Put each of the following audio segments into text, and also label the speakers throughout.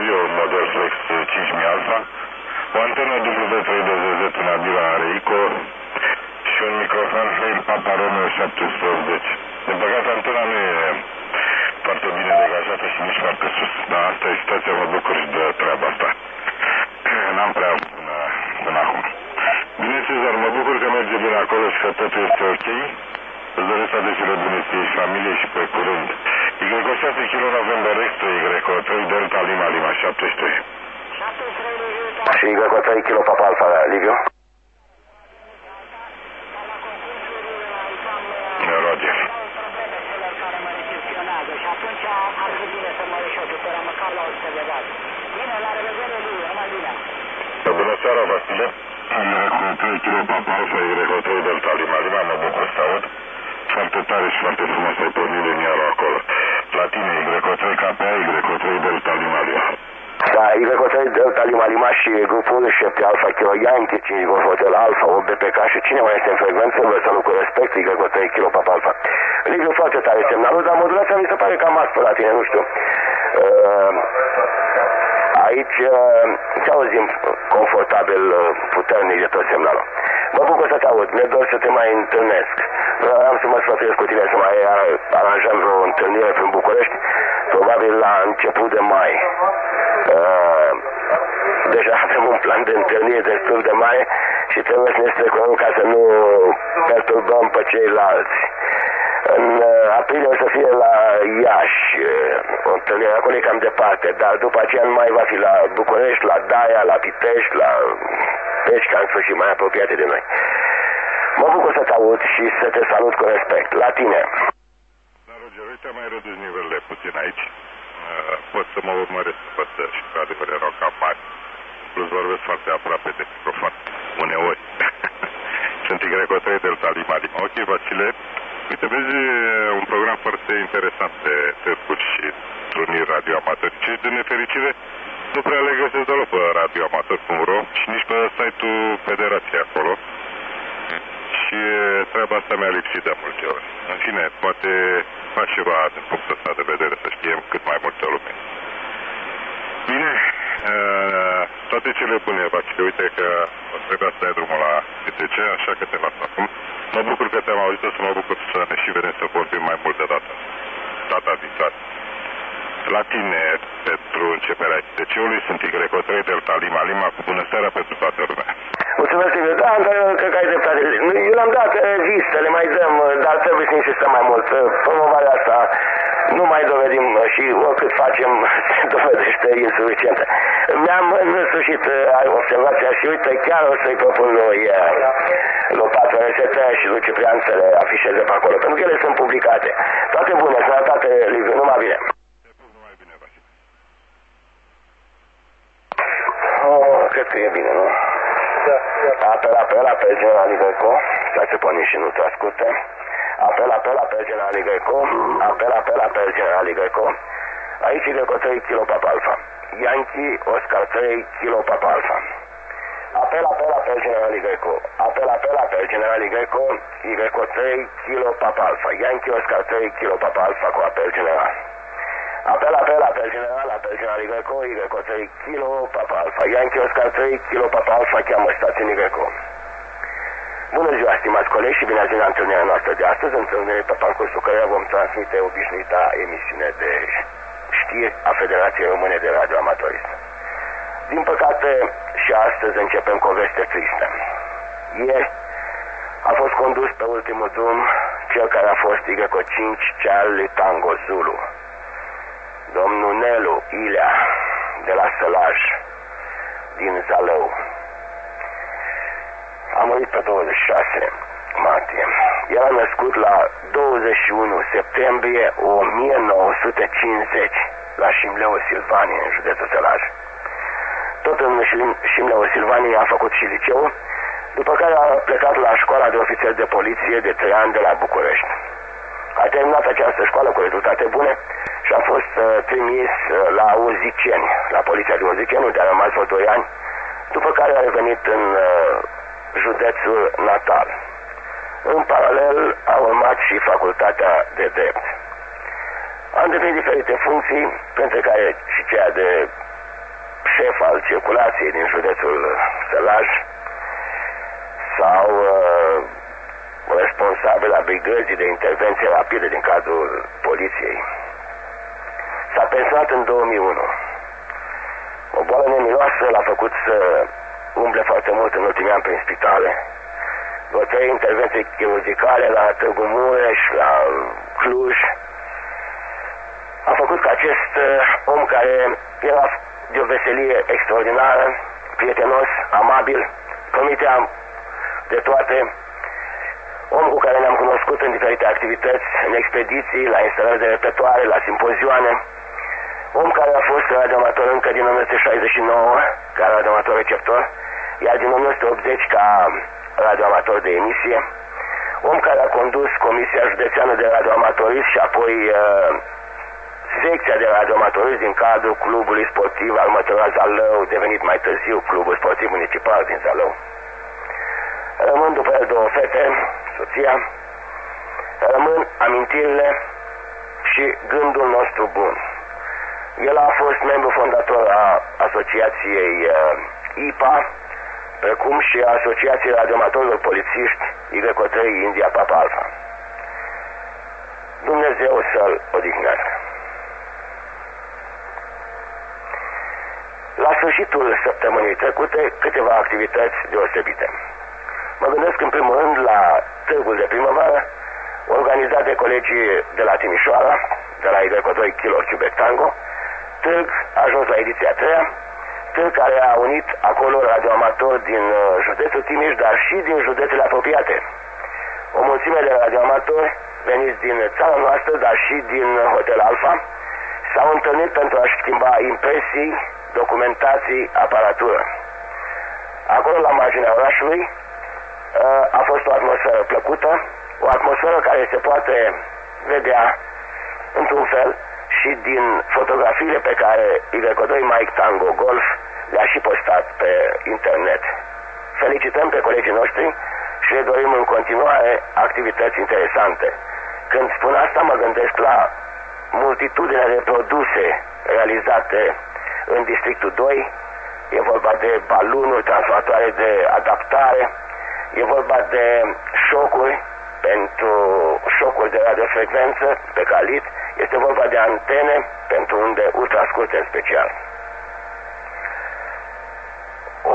Speaker 1: radio model Flex 5000 Alpha, o antenă W320 în Adira Reico și un microfon Hail Papa Romeo 780. Din păcate, antena nu e foarte bine degajată și nici foarte sus, dar asta e situația, mă bucur și de treaba asta. N-am prea avut până acum. Bine, Cezar, mă bucur că merge bine acolo și că totul este ok. Îți doresc adesile bune ție și familie și pe curând. Y6 kilo November Extra, Y3 Delta Lima Lima 73.
Speaker 2: Și Y3 kilo Papa Alpha, Liviu?
Speaker 1: Roger.
Speaker 3: Și atunci ar fi bine să mă ieși o tutură, măcar la 100 de bani. Bine, la revedere, Liviu, numai bine.
Speaker 1: Bună seara, Vasile. Y3 kilo Papa Alpha, Y3 Delta Lima Lima, mă bucur să aud. Foarte tare și foarte frumos ai pornit liniarul acolo. La tine, Y3 KPA, Y3 Delta Lima Lima.
Speaker 2: Da, Y3 Delta Lima Lima și grupul 7 Alpha Kilo Yankee, 5 Golf Hotel Alpha, 8 BPK și cine mai este în frecvență, vă salut cu respect, Y3 Kilo Papa Alpha. Liviu, foarte tare semnalul, dar modulația mi se pare cam aspă la tine, nu știu. Aici ce auzim confortabil, puternic de tot semnalul. Mă bucur să te aud, ne dor să te mai întâlnesc. Am să mă sfătuiesc cu tine să mai aranjăm vreo întâlnire prin București, probabil la început de mai. Deja avem un plan de întâlnire destul de mai și trebuie să ne strecurăm ca să nu perturbăm pe ceilalți. În aprilie o să fie la Iași, o întâlnire acolo e cam departe, dar după aceea nu mai va fi la București, la Daia, la Pitești, la Peșca, în sfârșit, mai apropiate de noi. Mă bucur să te aud și să te salut cu respect. La tine.
Speaker 1: Da, Roger, uite, am mai redus nivelele puțin aici. Pot să mă urmăresc păsă și pe adevăr erau cam mari. Plus vorbesc foarte aproape de microfon, uneori. Sunt Y3 Delta Lima Lima. Ok, Vasile. Uite, vezi, un program foarte interesant de târguri și truniri radioamatori. Și, de nefericire, nu prea le găsesc deloc pe radioamator.ro și nici pe site-ul Federației acolo. Și treaba asta mi-a lipsit de multe ori. În fine, poate fac ceva din punctul ăsta de vedere, să știm cât mai multă lume. Bine, toate cele bune, Vasile. Uite că o trebuia să dai drumul la BTC, așa că te las acum. Mă bucur că te-am auzit, să mă bucur să ne și vedem să vorbim mai mult de data viitoare. La tine, pentru începerea ITC-ului, sunt Y3 Delta Lima Lima, cu bună seara pentru toată lumea.
Speaker 2: Mulțumesc, Liviu. Da, cred că ai dreptate. Eu l-am dat viste, le mai dăm, dar trebuie să insistăm mai mult. Promovarea asta nu mai dovedim și oricât facem se dovedește insuficientă. Mi-am însușit observația și uite, chiar o să-i propun lui Lopatu RST și lui Ciprian să le afișeze pe acolo, pentru că ele sunt publicate. Toate bune, sănătate, Liviu, numai bine. Cred că e bine, nu? Apel, General Igreco. Stai să pornim și nu te asculte. Apel, General Igreco. Apel, General Igreco. Aici Igreco 3 kilo Papa Alpha. Yankee, Oscar 3 kilo Papa Alpha. Apel, General Igreco. Apel, General Igreco. Igreco 3 kilo Papa Alpha. Yankee, Oscar 3 kilo Papa Alpha cu apel general. Apel general Y3 kilo Papa Alpha. Yankee Oscar 3 kilo Papa Alpha, cheamă stațiunii Y3. Bună ziua, stimați colegi, și bine ați venit la întâlnirea noastră de astăzi, întâlnire pe parcursul căreia vom transmite obișnuita emisiune de știri a Federației Române de Radioamatorism. Din păcate, și astăzi începem cu o veste tristă. Ieri a fost condus pe ultimul drum cel care a fost Y5 Charlie Tango Zulu, domnul Nelu Ilea, de la Sălaj, din Zalău. A murit pe 26 martie. El a născut la 21 septembrie 1950 la Șimleu Silvanie, în județul Sălaj. Tot în Șimleu Silvanie a făcut și liceu, după care a plecat la școala de ofițer de poliție de 3 ani de la București. A terminat această școală cu rezultate bune și a fost trimis la Urziceni, la poliția de Urziceni, unde a rămas vreo 2 ani, după care a revenit în județul natal. În paralel a urmat și facultatea de drept. A îndeplinit diferite funcții, printre care și cea de șef al circulației din județul Sălaj sau responsabil al brigăzii de intervenție rapidă din cadrul poliției. S-a pensionat în 2001. O boală nemiloasă l-a făcut să umble foarte mult în ultimii ani prin spitale. Vreo 3 intervenții chirurgicale la Târgu Mureș, la Cluj. A făcut ca acest om, care era de o veselie extraordinară, prietenos, amabil, promitea de toate, om cu care ne-am cunoscut în diferite activități, în expediții, la instalări de repertoare, la simpozioane, om care a fost radioamator încă din 1969, ca radioamator receptor, iar din 1980 ca radioamator de emisie, om care a condus Comisia Județeană de Radioamatorism și apoi secția de radioamatorism din cadrul clubului sportiv al Mătăra Zalău, devenit mai târziu Clubul Sportiv Municipal din Zalău. Rămân după el 2 fete, soția, rămân amintirile și gândul nostru bun. El a fost membru fondator a asociației IPA, precum și a Asociației Radioamatorilor Polițiști YO3 India Papa Alpha. Dumnezeu să-l odihnească. La sfârșitul săptămânii trecute, câteva activități deosebite. Mă gândesc în primul rând la târgul de primăvară, organizat de colegii de la Timișoara, de la YO2 Kilo Quebec Tango, târg a ajuns la ediția 3-a, târg care a unit acolo radioamatori din județul Timiș, dar și din județele apropiate. O mulțime de radioamatori veniți din țara noastră, dar și din Hotel Alpha, s-au întâlnit pentru a-și schimba impresii, documentații, aparatură. Acolo, la marginea orașului, a fost o atmosferă plăcută, o atmosferă care se poate vedea, într-un fel, și din fotografiile pe care YO2 Mike Tango Golf le-a și postat pe internet. Felicităm pe colegii noștri și le dorim în continuare activități interesante. Când spun asta, mă gândesc la multitudinea de produse realizate în Districtul 2, e vorba de balunuri, transformatoare de adaptare, e vorba de șocuri pentru șocuri de radiofrecvență pe calit, este vorba de antene pentru unde ultrascurte în special. O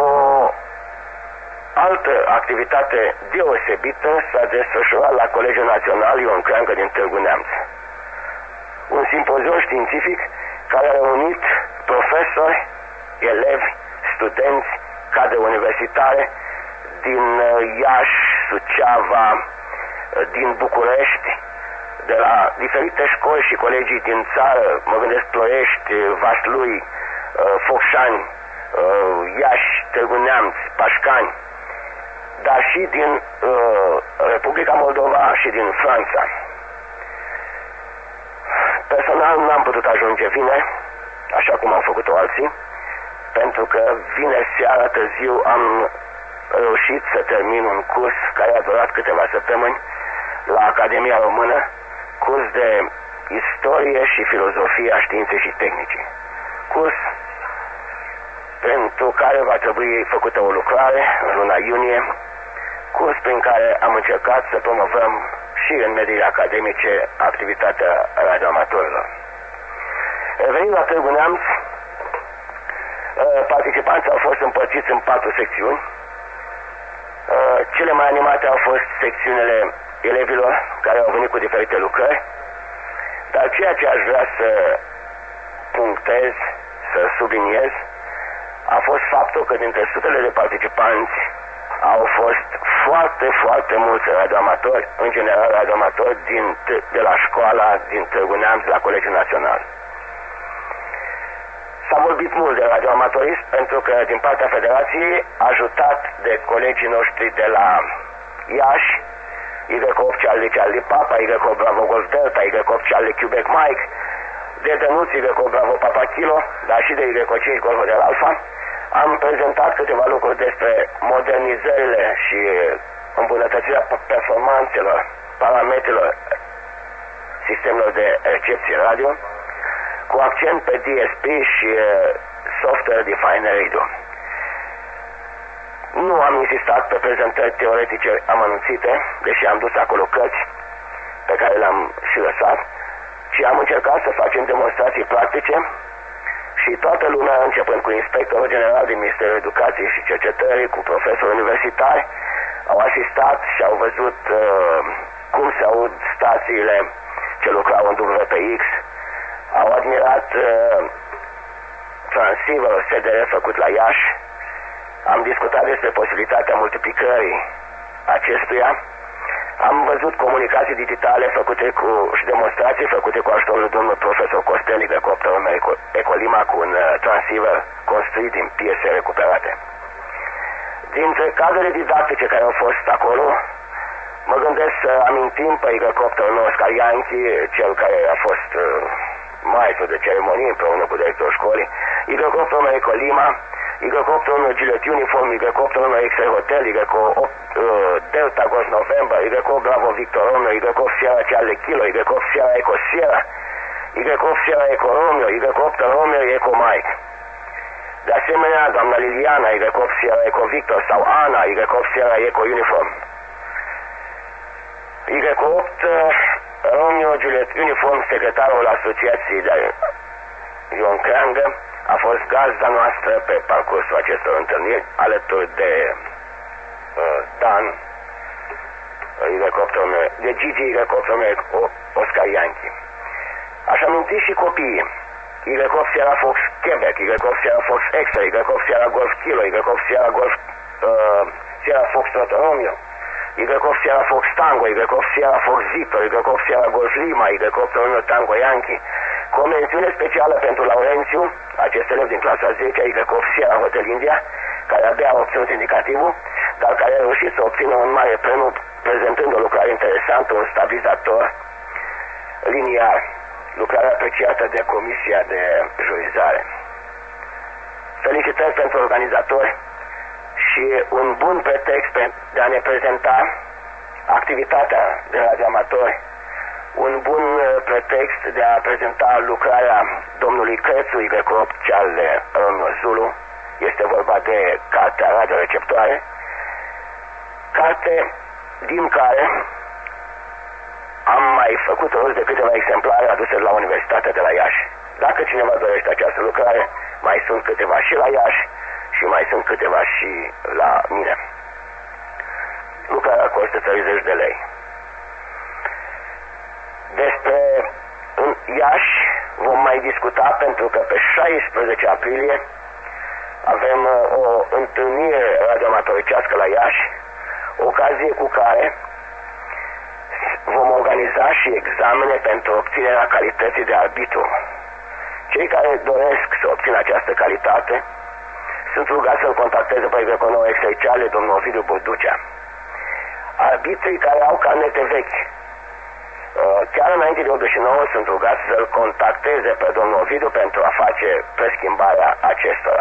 Speaker 2: altă activitate deosebită s-a desfășurat la Colegiul Național Ion Creangă din Târgu Neamț. Un simpozion științific care a reunit profesori, elevi, studenți, cadre universitare din Iași, Suceava, din București, de la diferite școli și colegii din țară, mă gândesc Ploiești, Vaslui, Focșani, Iași, Târgu Neamț, Pașcani, dar și din Republica Moldova și din Franța. Personal n-am putut ajunge vineri, așa cum au făcut-o alții, pentru că vineri seara târziu am reușit să termin un curs care a durat câteva săptămâni la Academia Română, curs de istorie și filozofie a științei și tehnicii. Curs pentru care va trebui făcută o lucrare în luna iunie, curs prin care am încercat să promovăm și în mediile academice activitatea radioamatorilor. Revenind la Târgu Neamț, participanții au fost împărțiți în 4 secțiuni. Cele mai animate au fost secțiunile elevilor care au venit cu diferite lucrări, dar ceea ce aș vrea să punctez, să subliniez, a fost faptul că dintre sutele de participanți au fost foarte mulți radioamatori, în general radioamatori de la școala din Târgu Neamț, la Colegiul Național. S-a vorbit mult de radioamatorism pentru că din partea Federației, ajutat de colegii noștri de la Iași, Y8 Charlie Papa, Y8 Bravo Golf Delta, Y8 Charlie Quebec Mike, de Dănuț Y8 Bravo Papa Kilo, dar și de Y5 Golf Hotel Alpha, am prezentat câteva lucruri despre modernizările și îmbunătățirea performanțelor, parametrilor sistemelor de recepție radio, cu accent pe DSP și Software Defined Radio. Nu am insistat pe prezentări teoretice amănunțite, deși am dus acolo cărți pe care le-am și lăsat, ci am încercat să facem demonstrații practice și toată lumea, începând cu inspectorul general din Ministerul Educației și Cercetării, cu profesori universitari, au asistat și au văzut cum se aud stațiile ce lucrau în WPX, au admirat transceiverul SDR făcut la Iași, am discutat despre posibilitatea multiplicării acestuia, am văzut comunicații digitale făcute și demonstrații făcute cu ajutorul domnului profesor Costel, elicopterul Ecolima, cu un transceiver construit din piese recuperate. Dintre cadrele didactice care au fost acolo, mă gândesc să amintim pe elicopterul Oscar Yankee, cel care a fost maestru de ceremonie împreună cu directorul școlii, elicopterul Ecolima, elicopterul Gillette Uniform, elicopterul X-Ray Hotel, Delta Ghost November, elicopter Bravo Victor Romeo, elicopter Sierra Charlie Kilo, elicopter Sierra Eco Sierra, elicopter Sierra Eco Romeo, elicopter Romeo Eco Mike. De asemenea, doamna Liliana, elicopter Sierra Eco Victor, sau Ana, elicopter Sierra Eco Uniform. Elicopter Romeo Juliet Uniform, secretarul Asociației de Ion Creangă, a fost gazda noastră pe parcursul acestor întâlniri, alături de Dan, de Gigi, elicopterul Oscar Yankee. Aș aminti și copiii. Elicopter Sierra Fox Quebec, elicopter Sierra Fox X-Ray, elicopter Sierra Golf Kilo, elicopter Sierra Golf Sierra Fox Romeo, elicopter Sierra Fox Tango, elicopter Sierra Fox Victor, elicopter Sierra Golf Lima, elicopter Romeo Tango Yankee. Cu o mențiune specială pentru Laurențiu, acest elev din clasa 10, elicopter Sierra Hotel India, care abia a obținut indicativul, dar care a reușit să obțină un mare premiu prezentând o lucrare interesantă, un stabilizator liniar, lucrarea apreciată de Comisia de Jurizare. Felicitări pentru organizatori și un bun pretext de a ne prezenta activitatea de radioamatori, un bun pretext de a prezenta lucrarea domnului Crețu, Y8 Charlie Romeo Zulu. Este vorba de cartea radioreceptoare, carte din care am mai făcut rost de câteva exemplare aduse la Universitatea de la Iași. Dacă cineva dorește această lucrare, mai sunt câteva și la Iași și mai sunt câteva și la mine. Lucrarea costă 30 de lei. Despre Iași vom mai discuta, pentru că pe 16 aprilie avem o întâlnire radioamatoricească la Iași, ocazie cu care vom organiza și examene pentru obținerea calității de arbitru. Cei care doresc să obțină această calitate sunt rugați să-l contacteze pe Greconou Exerciale, domnul Ovidiu Burducea. Arbitrii care au carnete vechi, chiar înainte de 89, sunt rugați să-l contacteze pe domnul Ovidiu pentru a face preschimbarea acestora.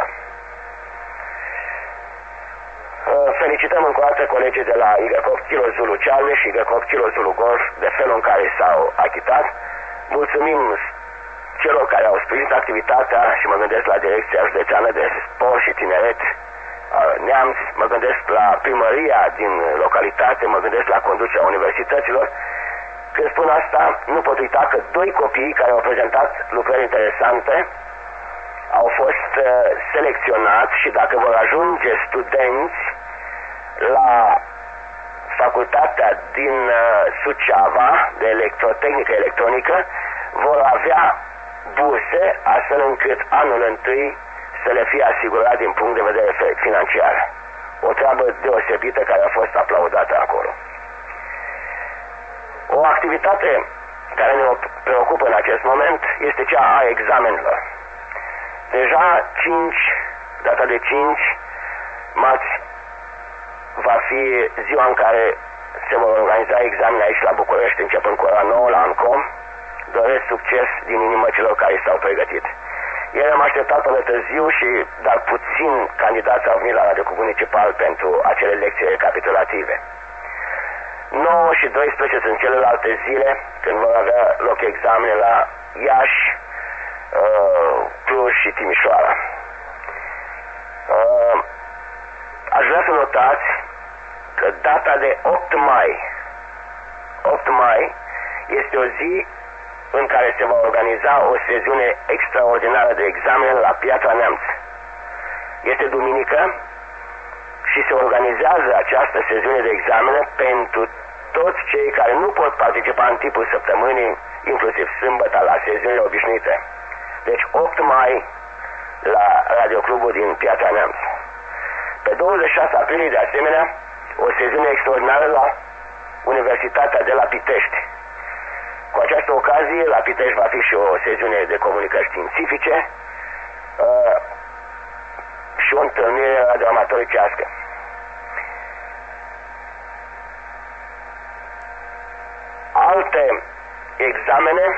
Speaker 2: Felicităm încă o dată colegii de la Y8 Kilo Zulu Charlie și Y8 Kilo Zulu Golf de felul în care s-au achitat. Mulțumim celor care au sprijinit activitatea și mă gândesc la Direcția Județeană de Sport și Tineret Neamț, mă gândesc la primăria din localitate, mă gândesc la conducerea universităților. Când spun asta, nu pot uita că doi copii care au prezentat lucrări interesante au fost selecționați și dacă vor ajunge studenți la facultatea din Suceava de electrotehnică electronică, vor avea burse astfel încât anul întâi să le fie asigurat din punct de vedere financiar. O treabă deosebită care a fost aplaudată acolo. O activitate care ne preocupă în acest moment este cea a examenelor. Deja data de 5 marți va fi ziua în care se vor organiza examene aici la București, începând cu ora 9 la ANCOM. Doresc succes din inimă celor care s-au pregătit. Ieri am așteptat până târziu dar puțin candidați au venit la Radiocuvânt Municipal pentru acele lecții recapitulative. 9 și 12 sunt celelalte zile când vor avea loc examene la Iași, Cluj și Timișoara. vrea să notați că data de 8 mai este o zi în care se va organiza o sesiune extraordinară de examene la Piatra Neamț. Este duminică și se organizează această sesiune de examene pentru toți cei care nu pot participa în timpul săptămânii, inclusiv sâmbătă, la sesiunile obișnuite. Deci 8 mai la Radioclubul din Piatra Neamț. Pe 26 aprilie, de asemenea, o sesiune extraordinară la Universitatea de la Pitești. Cu această ocazie, la Pitești va fi și o sesiune de comunicări științifice și o întâlnire radioamatoricească. Alte examene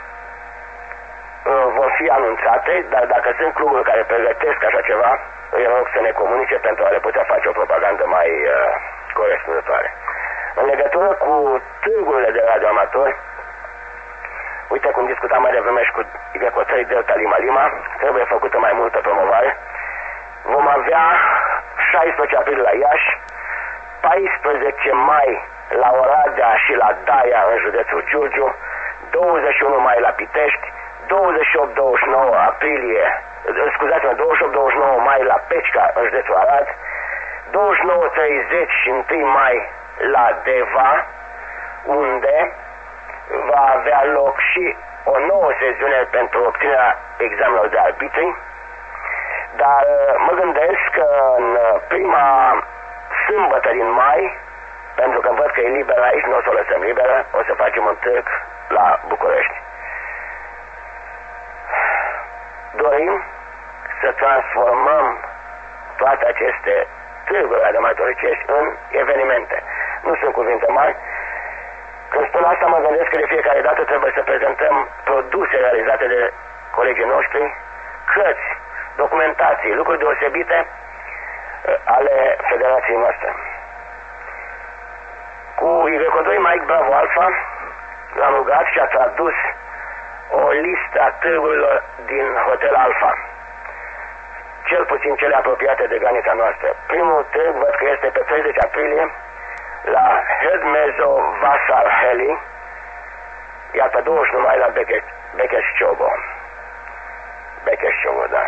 Speaker 2: vor fi anunțate, dar dacă sunt cluburi care pregătesc așa ceva, îi rog să ne comunice pentru a le putea face o propagandă mai corespunzătoare. În legătură cu târgurile de radioamatori, uite cum discutam mai devreme și cu Y3 Delta Lima Lima, trebuie făcută mai multă promovare. Vom avea 16 aprilie la Iași, 14 mai la Oradea și la Daia în județul Giurgiu, 21 mai la Pitești, 28-29 aprilie, scuzați-mă, 28-29 mai la Pecica în județul Arad, 29-30 și 1 mai la Deva, unde va avea loc și o nouă sesiune pentru obținerea examenelor de arbitri, dar mă gândesc că în prima sâmbătă din mai, pentru că văd că e liberă aici, nu o să o lăsăm liberă, o să facem un târg la București. Dorim să transformăm toate aceste târguri radioamatoricești în evenimente. Nu sunt cuvinte mari. Când spun asta, mă gândesc că de fiecare dată trebuie să prezentăm produse realizate de colegii noștri, cărți, documentații, lucruri deosebite ale federației noastre. Cu Y2 Mike Bravo Alpha l-am rugat și a tradus o listă a târgurilor din Hotel Alpha, cel puțin cele apropiate de granița noastră. Primul târg văd că este pe 30 aprilie la Hedmezo Vasar Heli, iar pe 21 mai la Becheșciogo. Becheșciogo, da.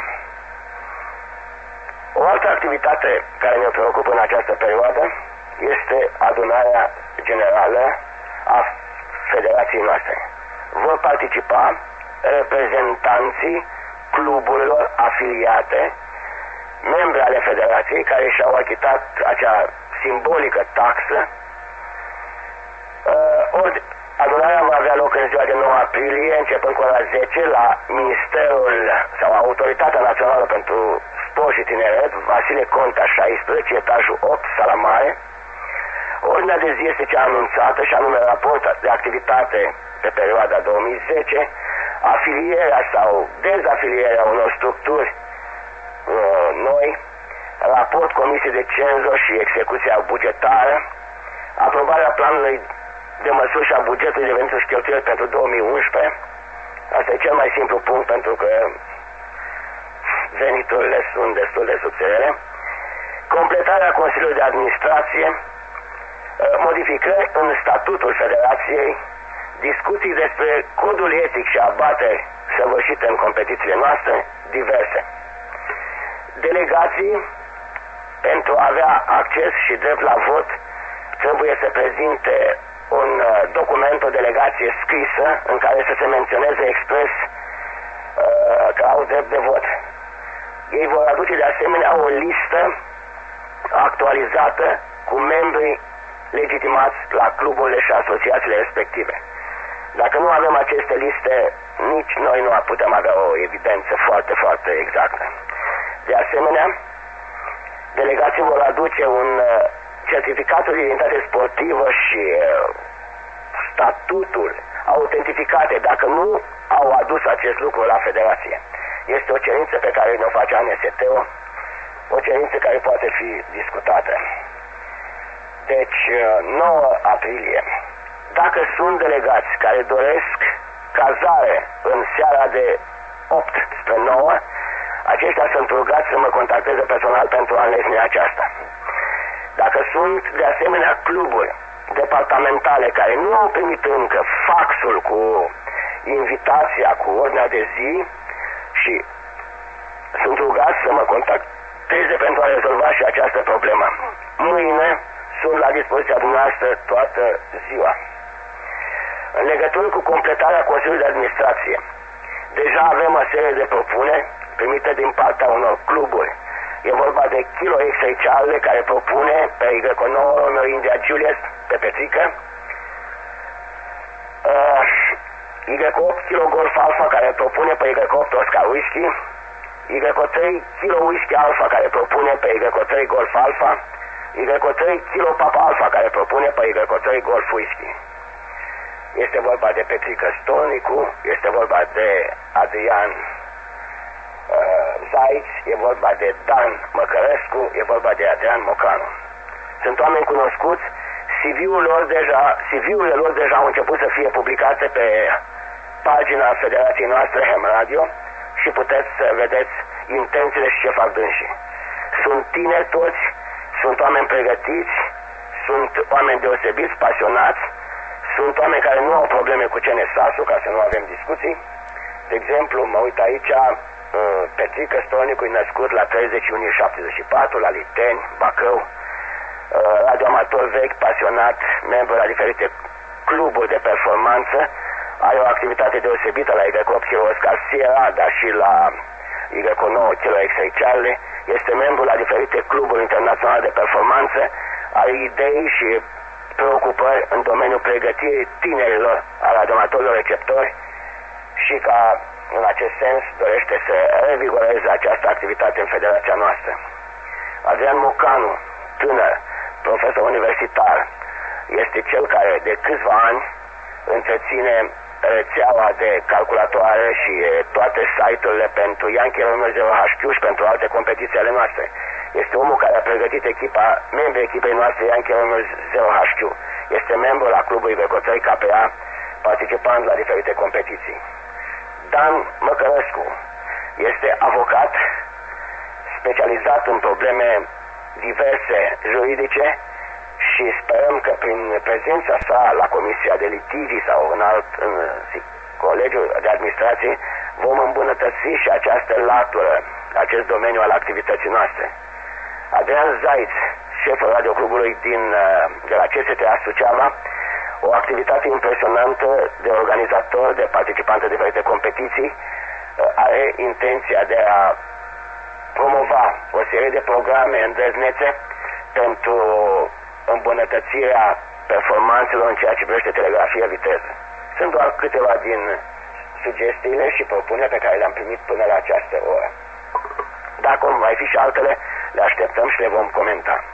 Speaker 2: O altă activitate care ne preocupă în această perioadă este adunarea generală a federației noastre. Vor participa reprezentanții cluburilor afiliate, membri ale federației care și-au achitat acea simbolică taxă. Adunarea va avea loc în ziua de 9 aprilie, începând cu ora 10, la Ministerul sau Autoritatea Națională pentru Sport și Tineret, Vasile Conta 16, etajul 8, sala mare. Ordinea de zi este cea anunțată și anume raport de activitate pe perioada 2010, afilierea sau dezafilierea unor structuri noi, raport Comisiei de Cenzo și execuția bugetară, aprobarea planului de măsuri și a bugetului de venituri și cheltuieli pentru 2011. Asta e cel mai simplu punct pentru că veniturile sunt destul de subțirele. Completarea Consiliului de Administrație, modificări în statutul Federației, discuții despre codul etic și abateri săvârșite în competițiile noastre, diverse. Delegații, pentru a avea acces și drept la vot, trebuie să prezinte un document, o delegație scrisă, în care să se menționeze expres că au drept de vot. Ei vor aduce de asemenea o listă actualizată cu membrii legitimați la cluburile și asociațiile respective. Dacă nu avem aceste liste, nici noi nu putem avea o evidență foarte, foarte exactă. De asemenea, delegații vor aduce un certificat de identitate sportivă și statutul autentificate dacă nu au adus acest lucru la federație. Este o cerință pe care ne-o face ANST-ul, o cerință care poate fi discutată. Deci, 9 aprilie. Dacă sunt delegați care doresc cazare în seara de 8 spre 9, aceștia sunt rugați să mă contacteze personal pentru a înlesni aceasta. Dacă sunt de asemenea cluburi departamentale care nu au primit încă faxul cu invitația, cu ordinea de zi, și sunt rugați să mă contacteze pentru a rezolva și această problemă. Mâine sunt la dispoziția dumneavoastră toată ziua. În legătură cu completarea Consiliului de Administrație, deja avem o serie de propuneri primite din partea unor cluburi. E vorba de Kilo XA Charlie, care propune pe Y9 Romeo India Juliet pe Petrică, Y8 Kilo Golf Alpha, care propune pe Y8 Oscar Whisky, Y3 Kilo Whisky Alpha, care propune pe Y3 Golf Alpha, Y3 Kilo Papa Alpha, care propune pe Y3 Golf Whisky. Este vorba de Petrică Stolnicu, este vorba de Adrian Zaiț, e vorba de Dan Măcărescu, e vorba de Adrian Mocanu. Sunt oameni cunoscuți, CV-urile lor deja au început să fie publicate pe pagina Federației noastre Hem Radio și puteți să vedeți intențiile și ce fac dânsii. Sunt tineri toți, sunt oameni pregătiți, sunt oameni deosebiți, pasionați, sunt oameni care nu au probleme cu CNSAS-ul, ca să nu avem discuții. De exemplu, mă uit aici, Petrică Stolnicu e născut la 30 iunie 74, la Liteni, Bacău, radioamator vechi, pasionat, membru la diferite cluburi de performanță, are o activitate deosebită la Y8 Kilo Oscar Sierra, dar și la Y9 Kilo XA Charlie, este membru la diferite cluburi internaționale de performanță, are idei și preocupări în domeniul pregătirii tinerilor, a radioamatorilor receptori, și ca în acest sens dorește să revigoreze această activitate în federația noastră. Adrian Mocanu, tânăr, profesor universitar, este cel care de câțiva ani întreține rețeaua de calculatoare și toate site-urile pentru Yankee Romeo 0HQ și pentru alte competiții ale noastre. Este omul care a pregătit membrii echipei noastre Yankee Romeo 0HQ. Este membru la clubul Y3 KPA, participând la diferite competiții. Dan Măcărescu este avocat specializat în probleme diverse juridice și sperăm că prin prezența sa la Comisia de Litigii sau în Colegiul de Administrație vom îmbunătăți și această latură, acest domeniu al activității noastre. Adrian Zaiț, șeful radioclubului de la CSTA Suceava, o activitate impresionantă de organizator, de participant în diferite competiții, are intenția de a promova o serie de programe îndrăznețe pentru îmbunătățirea performanțelor în ceea ce privește telegrafia viteză. Sunt doar câteva din sugestiile și propuneri pe care le-am primit până la această oră. Dacă mai fi și altele, le așteptăm și le vom comenta.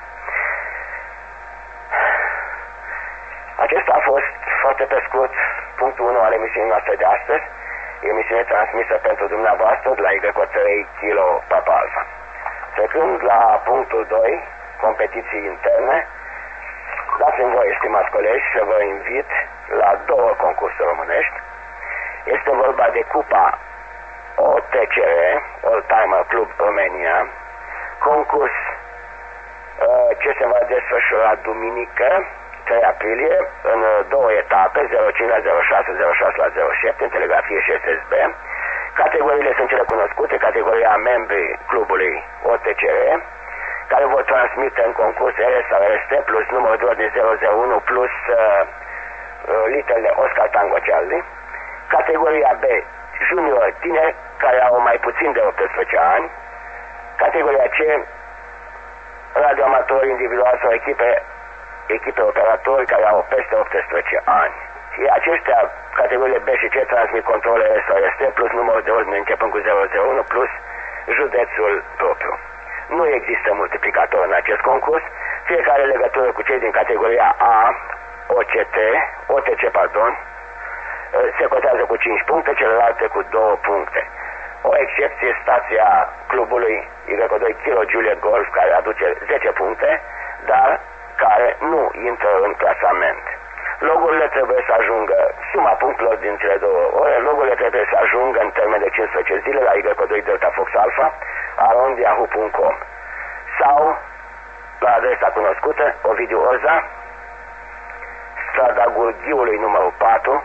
Speaker 2: Acesta a fost, foarte pe scurt, punctul 1 al emisiunii noastre de astăzi, emisiune transmisă pentru dumneavoastră de la Y3 Kilo Papa Alpha. Trecând la punctul 2, competiții interne, dați-mi voi, estimați colegi, să vă invit la 2 concursuri românești. Este vorba de Cupa OTCR, All Timer Club România, concurs ce se va desfășura duminică, 3 aprilie, în 2 etape, 05 la 06, 06 la 07, în telegrafie și SSB. Categoriile sunt cele cunoscute, categoria membrii clubului OTCR, care vor transmite în concurs RS sau RST plus numărul de ordine 001 plus literele Oscar Tango Charlie. Categoria B, junior tineri care au mai puțin de 18 ani. Categoria C, radioamatori individuali sau echipe operatori care au peste 18 ani. Și aceștia, categoriile B și C, transmit controle SOST plus numărul de ordine începând cu 001 plus județul propriu. Nu există multiplicator în acest concurs. Fiecare legătură cu cei din categoria A, OTC, se cotează cu 5 puncte, celelalte cu 2 puncte. O excepție, stația clubului Y2 Kilo Juliet Golf, care aduce 10 puncte, dar care nu intră în clasament. Logurile trebuie să ajungă, suma punctelor din cele 2 ore, logurile trebuie să ajungă în termen de 15 zile la Y2 Delta Fox Alpha, arond.yahoo.com sau la adresa cunoscută, Ovidiu Orza, strada Gurghiului numărul 4,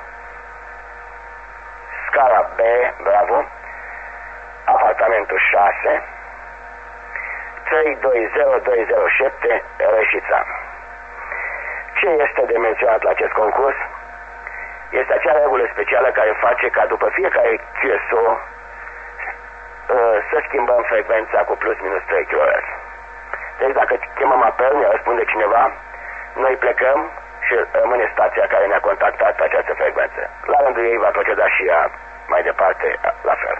Speaker 2: scara B, Bravo, apartamentul 6, 320207, Reșița. Ce este de menționat la acest concurs? Este acea regulă specială care face ca după fiecare QSO să schimbăm frecvența cu plus minus 3 kHz. Deci dacă chemăm apel, ne răspunde cineva, noi plecăm și rămâne stația care ne-a contactat pe această frecvență. La rândul ei va proceda și ea mai departe la fel.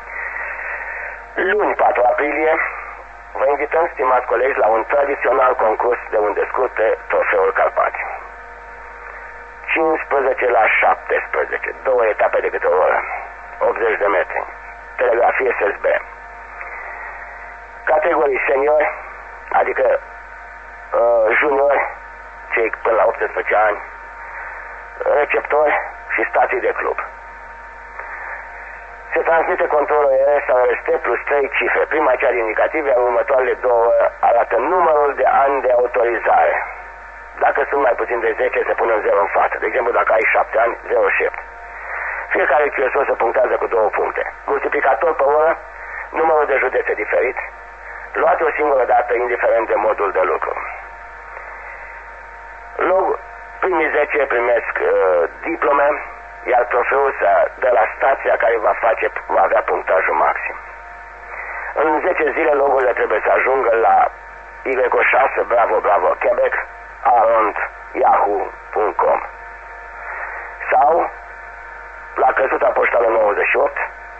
Speaker 2: Luni 4 aprilie vă invităm, stimați colegi, la un tradițional concurs de unde scurte, Trofeul Carpați. 15 la 17, 2 etape de câte o oră, 80 de metri, telegrafie SSB. Categorii seniori, adică juniori, cei până la 18 ani, receptori și stații de club. Se transmite controlul RS sau RST plus 3 cifre. Prima cea de indicative, iar următoarele două arată numărul de ani de autorizare. Dacă sunt mai puțin de 10, se pune un 0 în față. De exemplu, dacă ai 7 ani, 07. Fiecare QSO se punctează cu 2 puncte. Multiplicator pe oră, numărul de județe diferit, luate o singură dată, indiferent de modul de lucru. Primii 10 primesc diplome, iar trofeul de la stația care va avea punctajul maxim. În 10 zile logurile trebuie să ajungă la Y6 Bravo Bravo Quebec @yahoo.com sau la căsuța poștală 98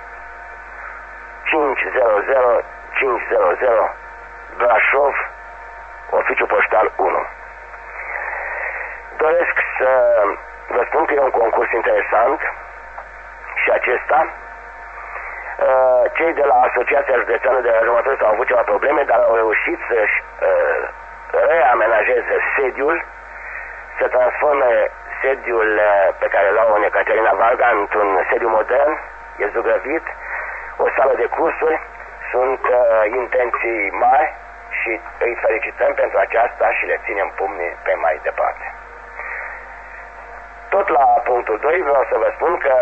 Speaker 2: 500 500 Brașov, oficiu poștal 1. Doresc să vă spun că e un concurs interesant și acesta. Cei de la Asociația Județeană de Rezumatori au avut ceva probleme, dar au reușit să-și reamenajeze sediul, să transforme sediul pe care l-au în Ecaterina Varga într-un sediu modern, e zugrăvit, o sală de cursuri. Sunt intenții mari și îi felicităm pentru aceasta și le ținem pumnii pe mai departe. Tot la punctul 2 vreau să vă spun că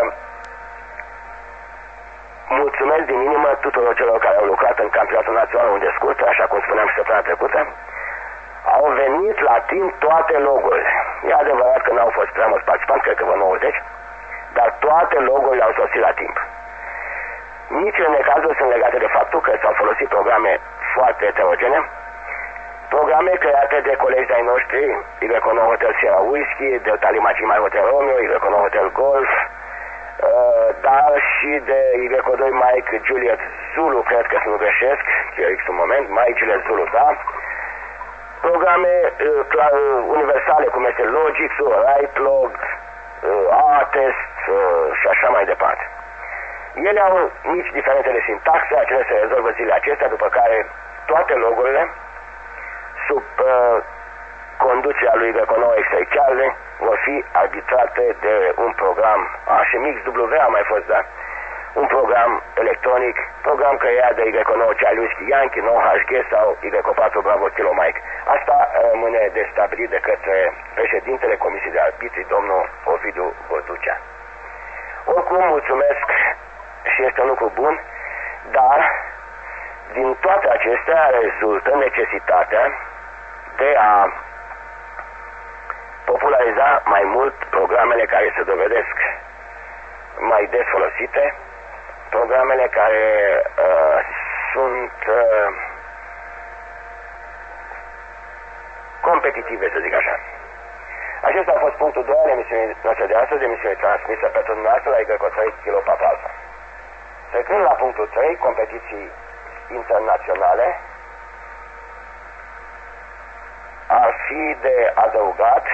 Speaker 2: mulțumesc din inimă tuturor celor care au lucrat în campionatul național unde scurtă, așa cum spuneam și săptămâna trecută. Au venit la timp toate logurile. E adevărat că n-au fost prea mulți participanți, cred că vreo 90, dar toate logurile au sosit la timp. Nici în necazuri sunt legate de faptul că s-au folosit programe foarte heterogene, programe create de colegi ai noștri, Y9 Hotel Sierra Whisky, Delta Lima Cimai Hotel Romeo, Y9 Hotel Golf, dar și de Y2 Mike Juliet Zulu, cred că să nu greșesc, QX un moment, Mike Juliet Zulu, da? Programe universale cum este Logix-ul, RightLog, A-Test și așa mai departe. Ele au mici diferențe de sintaxă, acele se rezolvă zilele acestea, după care toate logurile, sub conducerea lui Y9 Exerciale, vor fi arbitrate de un program, și MixW a mai fost, da, un program electronic, program creat de Y9 Charlie Yankee, 9HG sau Y4 Bravo Kilo Mike. Asta rămâne de stabilit de către președintele Comisiei de Arbitri, domnul Ovidiu Gorducea. Oricum, mulțumesc și este un lucru bun, dar din toate acestea rezultă necesitatea de a populariza mai mult programele care se dovedesc mai des folosite, programele care sunt competitive, să zic așa. Acesta a fost punctul 2 al emisiunii noastre de astăzi, emisiune transmisă pentru dumneavoastră la Y3 Kilo Papa Alpha. Trecând la punctul 3, competiții internaționale, ar fi de adăugat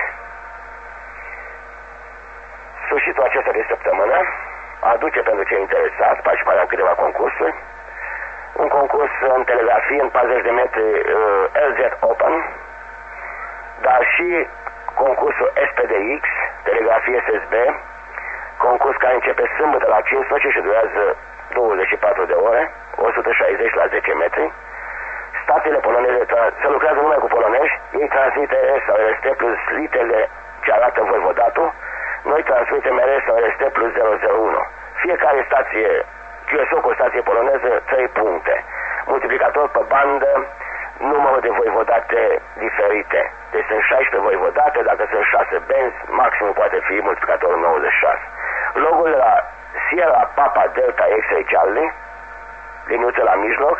Speaker 2: sfârșitul acesta de săptămână, aduce pentru cei interesați participarea în câteva concursuri, un concurs în telegrafie în 40 de metri LZ Open, dar și concursul SPDX, telegrafie SSB, concurs care începe sâmbătă la 15 și durează 24 de ore, 160 la 10 metri, stațiile poloneze se lucrează numai cu polonezi, ei transmit RS sau RST plus literele ce arată voivodatul, noi transmitem RS sau RST plus 001. Fiecare stație, QSO cu o stație poloneză, 3 puncte. Multiplicator pe bandă, numărul de voivodate diferite. Deci sunt 16 voivodate, dacă sunt 6 benzi, maximul poate fi multiplicatorul 96. Logul la Sierra Papa Delta X-Ray Charlie, liniuță la mijloc,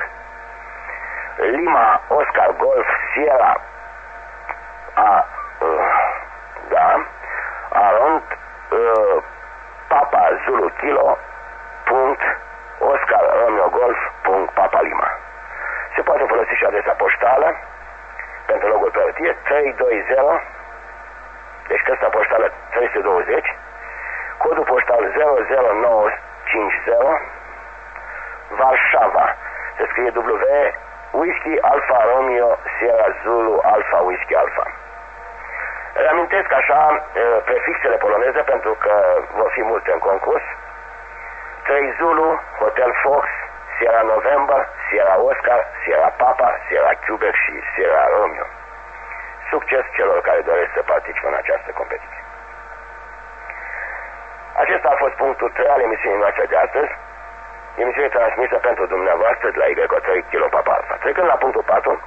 Speaker 2: Lima Oscar Golf Sierra Arond Papa Zulu Kilo punct Oscar Romeo Golf punct Papa Lima. Se poate folosi și adresa poștală pentru logul pe hârtie 320, deci căsta poștală 320, codul poștal 00950, Varșava. Se scrie W Whisky Alfa Romeo Sierra Zulu Alfa Whisky Alfa. Reamintesc așa prefixele poloneze pentru că vor fi multe în concurs. 3 Zulu, Hotel Fox, Sierra November, Sierra Oscar, Sierra Papa, Sierra Quebec și Sierra Romeo. Succes celor care doresc să participe în această competiție. Acesta a fost punctul 3 al emisiunii noastre de astăzi. Emisiune transmisă pentru dumneavoastră de la Y3 Kilo Papa Alpha. Trecând la punctul 4,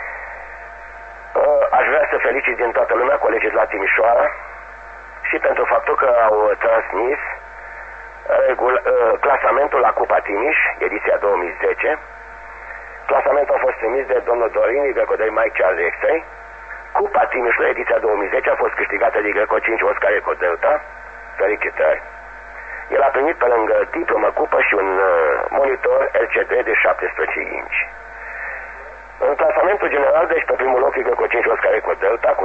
Speaker 2: aș vrea să felicit din toată lumea colegii de la Timișoara și pentru faptul că au transmis clasamentul la Cupa Timiș, ediția 2010. Clasamentul a fost trimis de domnul Dorin, Y3 Mike Charlie X-Ray. Cupa Timișului, ediția 2010, a fost câștigată de Y5 Oscar Eco Delta. Felicitări! El a primit pe lângă diplomă, cupă și un monitor LCD de 17 inch. În clasamentul general, deci pe primul loc Y5 Oscar Eco Delta cu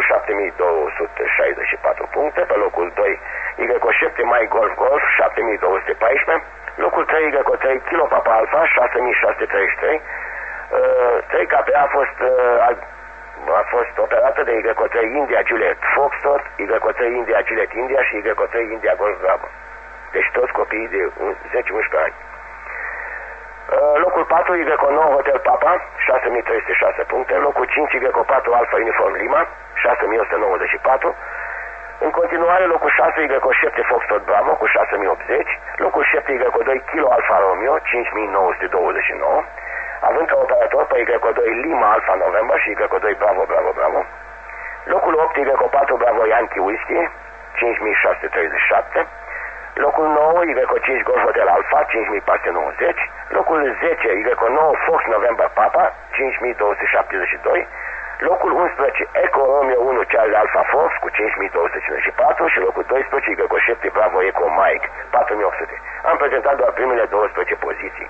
Speaker 2: 7264 puncte, pe locul 2 Y7 Mike Golf Golf 7214, locul 3 Y3 Kilo Papa Alpha 6633, 3 KPA a fost operată de Y3 India Juliet Foxtrot, Y3 India Juliet India și Y3 India Golf Bravo. Deci toți copiii de 10-11 ani. Locul 4 Y9 Hotel Papa 6306 puncte, locul 5 Y4 Alpha Uniform Lima 6194, în continuare locul 6 Y7 Foxtrot Bravo cu 6080, locul 7 Y2 Kilo Alpha Romeo 5929, având ca operator pe Y2 Lima Alpha November și Y2 Bravo Bravo Bravo, locul 8 Y4 Bravo Yankee Whiskey 5637, locul 9 Y5 Golf Hotel Alpha 5490, locul 10 Y9 Fox November Papa 5272, locul 11 Eco Romeo 1 Charlie Alpha Fox cu 5254 și locul 12 Y7 Bravo Eco Mike 4800. Am prezentat doar primele 12 poziții.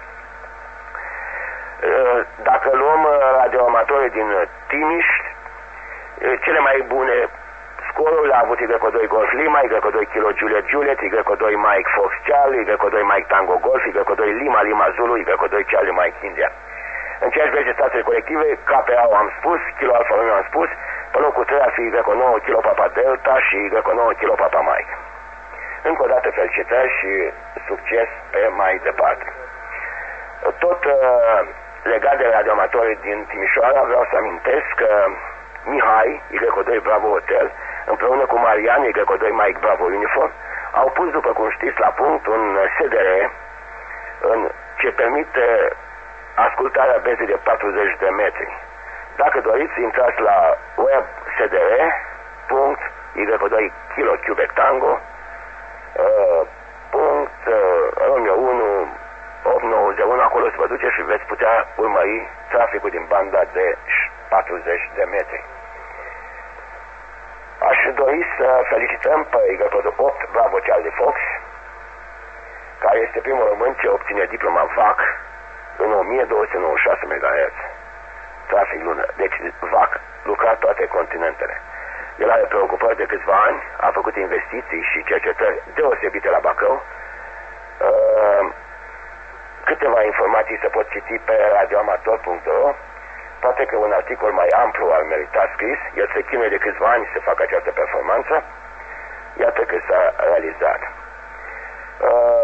Speaker 2: Dacă luăm radioamatorii din Timiș, cele mai bune scorul a avut Y2 Golf Lima, Y2 Kilo Juliet Juliet, Y2 Mike Fox Charlie, Y2 Mike Tango Golf, Y2 Lima Lima Zulu, Y2 Charlie Mike India. În ceea ce privește stațiile colective, KPA am spus, Kilo Alfa Romeo am spus, pe locul 3 ar fi Y9 Kilo Papa Delta și Y9 Kilo Papa Mike. Încă o dată felicitări și succes pe mai departe. Tot legat de radioamatorii din Timișoara, vreau să amintesc că Mihai, Y2 Bravo Hotel, împreună cu Marian, Y2 Mike Bravo Uniform, au pus, după cum știți, la punct un SDR ce permite ascultarea bezei de 40 de metri. Dacă doriți, intrați la web sdr.y2 Kilo Quebec Tango Romeo 1 891, acolo să vă duceți și veți putea urmări traficul din banda de 40 de metri. Aș dori să felicităm pe Y8 Bravo Charlie Fox, care este primul român ce obține diploma VAC în 1296 MHz. Trafic lună. Deci VAC, lucrat toate continentele. El are preocupări de câțiva ani, a făcut investiții și cercetări deosebite la Bacău. Câteva informații se pot citi pe radioamator.ro. Poate că un articol mai amplu ar merita scris. El se chinuie de câțiva ani să facă această performanță. Iată că s-a realizat.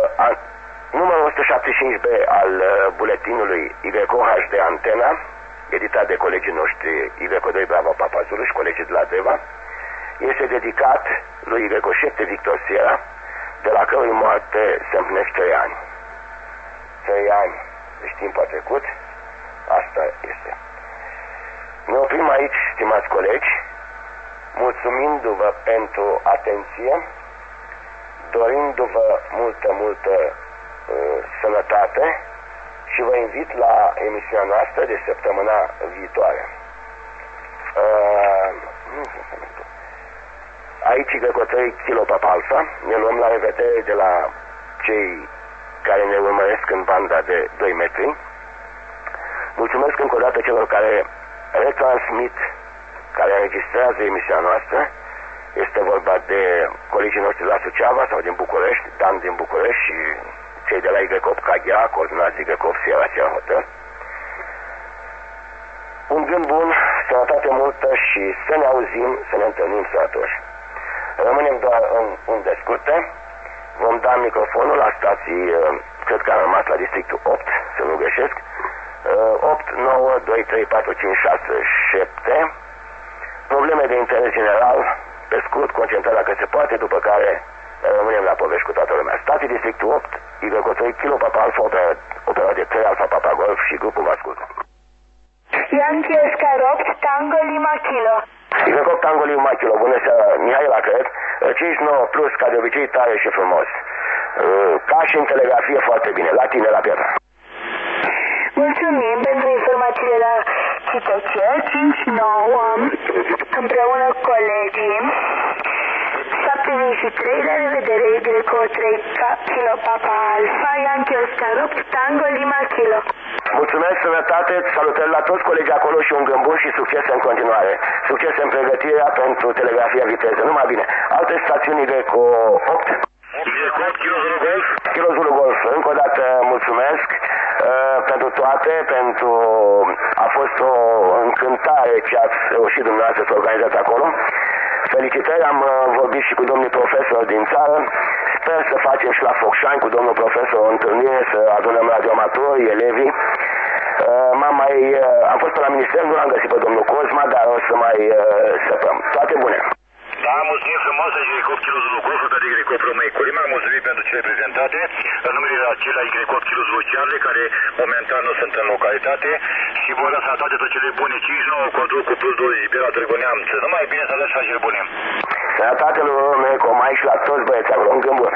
Speaker 2: Numărul 175B al buletinului YOHD Antena editat de colegii noștri Y2 Bravo Papa Zulu și colegii de la Deva, este dedicat lui Y7 Victor Sierra, de la cărui moarte se împlinesc 3 ani. 3 ani, deci timp a trecut, asta este. Ne oprim aici, stimați colegi, mulțumindu-vă pentru atenție, dorindu-vă multă sănătate și vă invit la emisiunea noastră de săptămâna viitoare. Aici Y3 Kilo Papa Alpha, ne luăm la revedere de la cei care ne urmăresc în banda de 2 metri. Mulțumesc încă o dată celor care retransmit, care înregistrează emisiunea noastră. Este vorba de colegii noștri la Suceava sau din București, Dan din București și cei de la Y8 KGA, coordonați Y8 Sierra Sierra Hotel. Un gând bun, sănătate multă și să ne auzim, să ne întâlnim sănătoși. Rămânem doar în unde scurte. Vom da microfonul la stații, cred că am rămas la districtul 8, să nu greșesc. 8, 9, 2, 3, 4, 5, 6, 7. Probleme de interes general, pe scurt, concentrat dacă se poate, după care rămânem la povești cu toată lumea. Stații districtul 8, Y3 Kilo Papa Alpha, opera de 3 Alpha Papa Golf și grupul vă ascultă.
Speaker 4: Yankee Oscar 8, Tango Lima Kilo.
Speaker 2: Y8 Tango Lima Kilo, bună seara, Mihaela, cred. 59 plus, ca de obicei, tare și frumos. Ca și în telegrafie, foarte bine. La tine, la Pietra.
Speaker 4: Mulțumim pentru informațiile la CTC 59, împreună cu colegii. 73, la revedere, Y3 Kilo Papa Alpha, Yankee Oscar 8, Tango Lima Kilo.
Speaker 2: Mulțumesc, sănătate, salutări la toți colegii acolo și un gând bun și succes în continuare. Succes în pregătirea pentru telegrafia viteză. Numai bine. Alte stațiuni Y8. Kilo Zulu Golf. Încă o dată mulțumesc pentru toate, a fost o încântare ce ați reușit dumneavoastră să organizați acolo. Felicitări, am vorbit și cu domnul profesor din țară. Sper să facem și la Focșani cu domnul profesor o întâlnire, să adunăm radioamatori, elevii. Am fost pe la minister, nu l-am găsit pe domnul Cosma, dar o să mai săpăm. Toate bune!
Speaker 5: Da, mulțumim frumos, Y8 Kilo Zulu Golf, de Y8 Romei Colima, mulțumim pentru cele prezentate, în numele acelea Y8 Kilo Zulu Charlie, care momentan nu sunt în localitate, și vă urez sănătate tot cele bune, 5-9, control cu plus 20, Bera Târgu Neamț, numai bine să aveți cele bune.
Speaker 2: Sănătate lui Romeco, mai și la toți băieți acolo, un gând bun.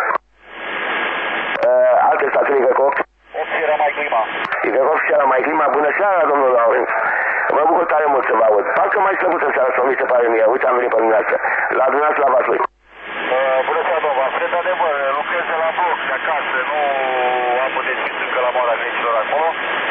Speaker 2: Alte stațiuni Y8?
Speaker 5: Sierra Mai Clima.
Speaker 2: Y8 Sierra Mai Clima, bună seara, domnul Laurenț. Mă bucur tare mult să vă aud. Parcă mai slăbut în seara, mi se pare mie. Uite, am venit pe dumneavoastră. La dumneavoastră, la Vaslui.
Speaker 5: Bună seara, domnul Vaslui. De adevăr, lucrez de la bloc, de acasă. Nu am decis încă la moara grecilor acolo.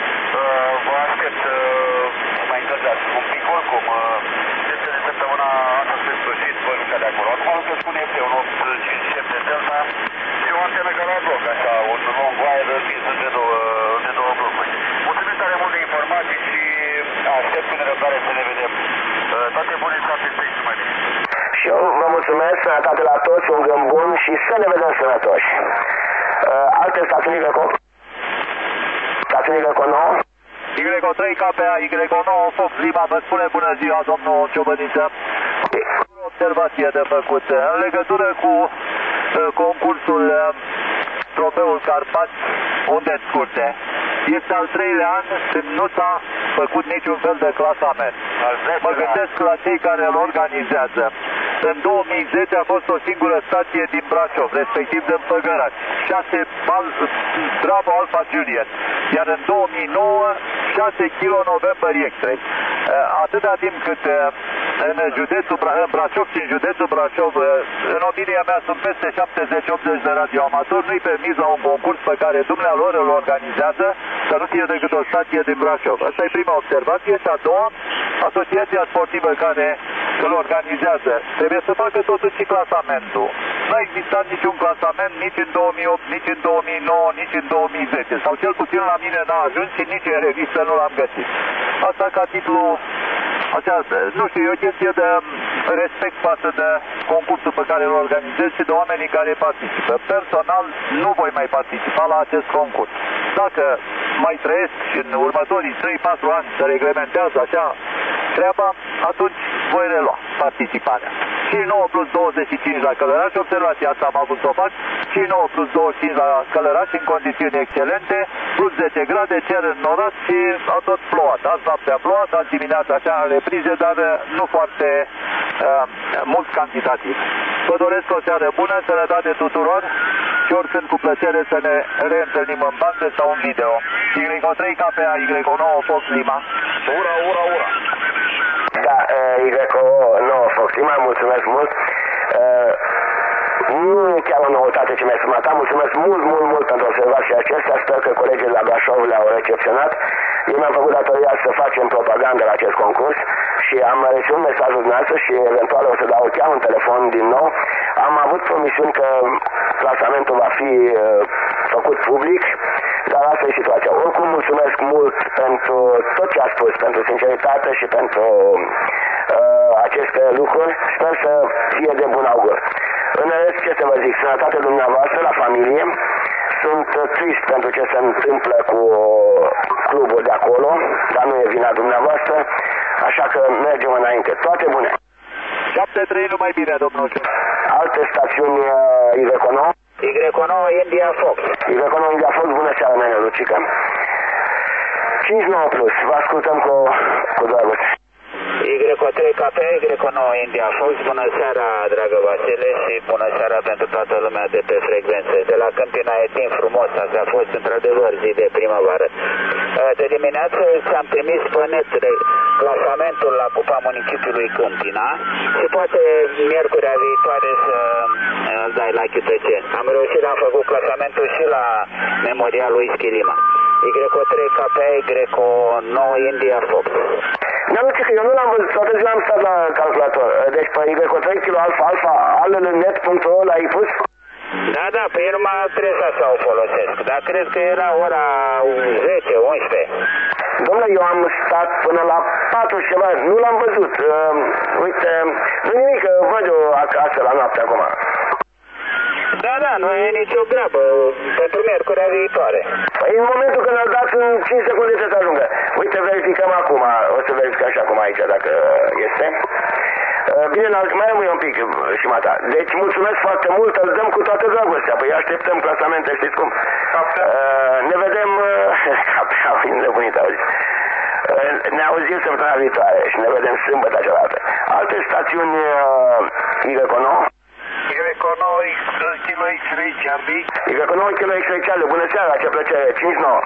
Speaker 5: Vă aștept să mai încălzați un pic, oricum. Este de săptămâna asta spre sfârșit, vă mica de acolo. Acum, să spune, este un 8-5-7 de Delta și o antenă ca la bloc, așa, un long wire închis între două blocuri. Mulțumesc tare mult de informații și aștept cu nerăbdare să ne vedem. Toate bune, toate și mai bine.
Speaker 2: Și eu vă mulțumesc, sănătate la toți, un gând bun și să ne vedem sănătoși. Alte stațiuni Y8? Stațiuni Y9?
Speaker 5: Y3 KPA, Y9 Fox Lima, vă spune bună ziua, domnul Ciobăniță. Observație de făcut în legătură cu concursul Trofeul Carpați, unde scurte. Este al 3-lea an când nu s-a făcut niciun fel de clasament. Mă gândesc la cei care îl organizează. În 2010 a fost o singură stație din Brașov, respectiv din Făgărați, 6 Bravo Alpha Juliet, iar în 2009 6 Kilo November X-Ray. Atâta timp cât în Brașov și în județul Brașov, în opinia mea, sunt peste 70-80 de radioamatori, nu-i permis la un concurs pe care dumnealor îl organizează să nu fie decât o stație din Brașov. Asta e prima observație. Și a doua, asociația sportivă care îl organizează trebuie să facă totuși și clasamentul. Nu a existat niciun clasament nici în 2008, nici în 2009, nici în 2010. Sau cel puțin la mine n-a ajuns și nici în revistă nu l-am găsit. Asta ca titlu, așa, nu știu, e o chestie de respect față de concursul pe care îl organizez și de oamenii care participă. Personal nu voi mai participa la acest concurs. Dacă mai trăiesc și în următorii 3-4 ani se reglementează așa treaba, atunci voi relua participarea. 59 plus 25 la Călăraș, observația asta am avut să o fac, 59 plus 25 la Călăraș în condiții excelente, plus 10 grade, cer înnorat și a tot plouat. Azi noaptea plouat, azi dimineața așa în reprize, dar nu foarte mult cantitativ. Vă doresc o seară bună, sănătate tuturor și oricând cu plăcere să ne reîntâlnim în bandă sau în video. Y3 KPA, Y9 Fox Lima.
Speaker 1: Ura, ura, ura!
Speaker 2: Da, Y9 Fox Lima, mulțumesc mult. Nu e chiar o noutate ce mi-ai sumat. Mulțumesc mult pentru observații acestea. Sper că colegii de la Brașov le-au recepționat. Eu mi-am făcut datoria să facem propagandă la acest concurs și am reținut mesajul dumneavoastră și eventual o să dau chiar un telefon din nou. Am avut promisiuni că clasamentul va fi făcut public, dar asta e situația. Oricum, mulțumesc mult pentru tot ce a spus, pentru sinceritate și pentru aceste lucruri. Sper să fie de bun augur. În rest, ce să vă zic, sănătate dumneavoastră, la familie. Sunt trist pentru ce se întâmplă cu clubul de acolo, dar nu e vina dumneavoastră, așa că mergem înainte. Toate bune!
Speaker 5: 7-3, numai bine, domnul.
Speaker 2: Alte stațiuni Y9?
Speaker 3: Y9 India Fox.
Speaker 2: Y9 India Fox, bună seara, nene Lucica. 59 plus, vă ascultăm cu dragoste.
Speaker 3: Y3 KPA, Y9 India Fox, bună seara, dragă Vasile, și bună seara pentru toată lumea de pe frecvență. De la Câmpina e timp frumos, asta a fost într-adevăr zi de primăvară. De dimineață ți-am trimis pe net clasamentul la Cupa Municipiului Câmpina și poate miercurea viitoare să îl dai la QTC. Am reușit, am făcut clasamentul și la memorialul Ischilima. Y3 KPA, Y9 India Fox.
Speaker 2: N-am că eu nu l-am văzut, toată ziua am stat la calculator. Deci pe Y3 kilo alfa, alelenet.ro l-ai pus?
Speaker 3: Da, pe el m-a tresat să o folosesc, dar cred că era ora 10-11.
Speaker 2: Domnule, eu am stat până la 4 și ceva, nu l-am văzut. Uite, nu nimic, văd eu acasă la noapte acum.
Speaker 3: Da, nu e nicio treabă pentru miercurea viitoare.
Speaker 2: Păi în momentul când îl dați în 5 secunde să ajungă. Uite, verificăm acum, o să verificăm și acum aici dacă este. Bine, mai rămâi un pic și mata. Deci mulțumesc foarte mult, îl dăm cu toată dragostea. Păi așteptăm clasamente, știți cum. Ne vedem, au îndrăbunit, auzi. Ne auzim săptămâna viitoare și ne vedem sâmbătă cealaltă. Alte stațiuni Y9?
Speaker 5: Y9 Kilo X-Ray Charlie.
Speaker 2: Y9 Kilo X-Ray Charlie, bună seara, ce plăcere, 5-9.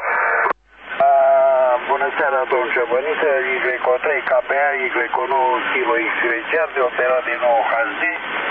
Speaker 5: Bună seara, domnul Șăbăniță, Y3 KPA, Y9 Kilo X-Ray Charlie, operat din nou HD.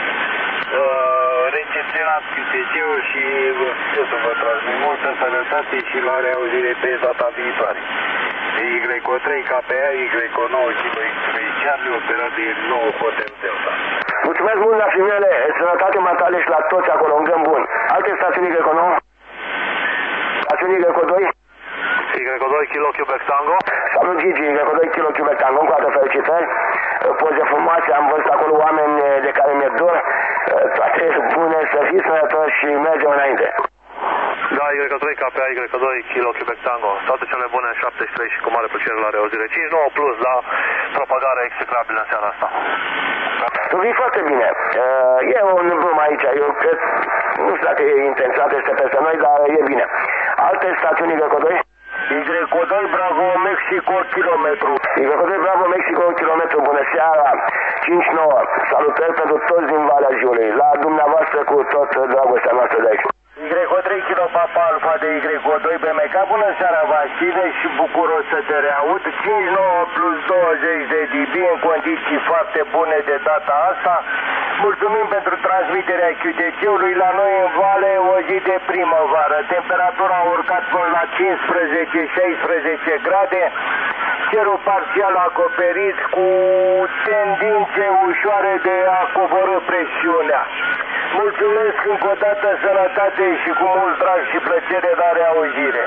Speaker 5: Recepționat QTC-ul și ce să vă transmit, multă sănătate și la reauzire pe data viitoare. Y3 KPA, Y9 Kilo X-Ray Charlie, operat din nou Hotel Delta.
Speaker 2: Mulțumesc mult la finele, sănătate matale și la toți acolo, un gând bun. Alte stațiuni Y9? Stațiuni Y2?
Speaker 5: Y2 Kilo Quebec Tango.
Speaker 2: Salut Gigi, Y2 Kilo Quebec Tango, încă o dată felicitări. Poze frumoase, am văzut acolo oameni de care mi-e dor. Toate bune, să fiți sănătoși și mergem înainte.
Speaker 5: Da, Y3 KPA, Y2 Kilo Quebec Tango. Toate cele bune în 73 și cu mare plăcere la reauzire. 5-9 plus la propagare execrabilă în seara asta.
Speaker 2: Tu vii foarte bine. E un drum aici, eu cred, nu știu dacă e intenționat, este peste noi, dar e bine. Alte stațiuni Y2?
Speaker 5: Y2 Bravo Mexico kilometru.
Speaker 2: Y2 Bravo Mexico kilometru, bună seara, 5-9. Salutări pentru toți din Valea Jiului, la dumneavoastră cu tot dragostea noastră de aici.
Speaker 5: Y3 Kilo Papa Alfa de Y2 BMK, bună seara Vasile și bucuros să te reaud. 5-9 plus 20 de dB în condiții foarte bune de data asta. Mulțumim pentru transmiterea QTC-ului la noi în Vale, o zi de primăvară. Temperatura a urcat până la 15-16 grade. Cerul parțial acoperit cu tendințe ușoare de a coborî presiunea. Mulțumesc încă o dată, sănătate și cu mult drag și plăcere la reauzire.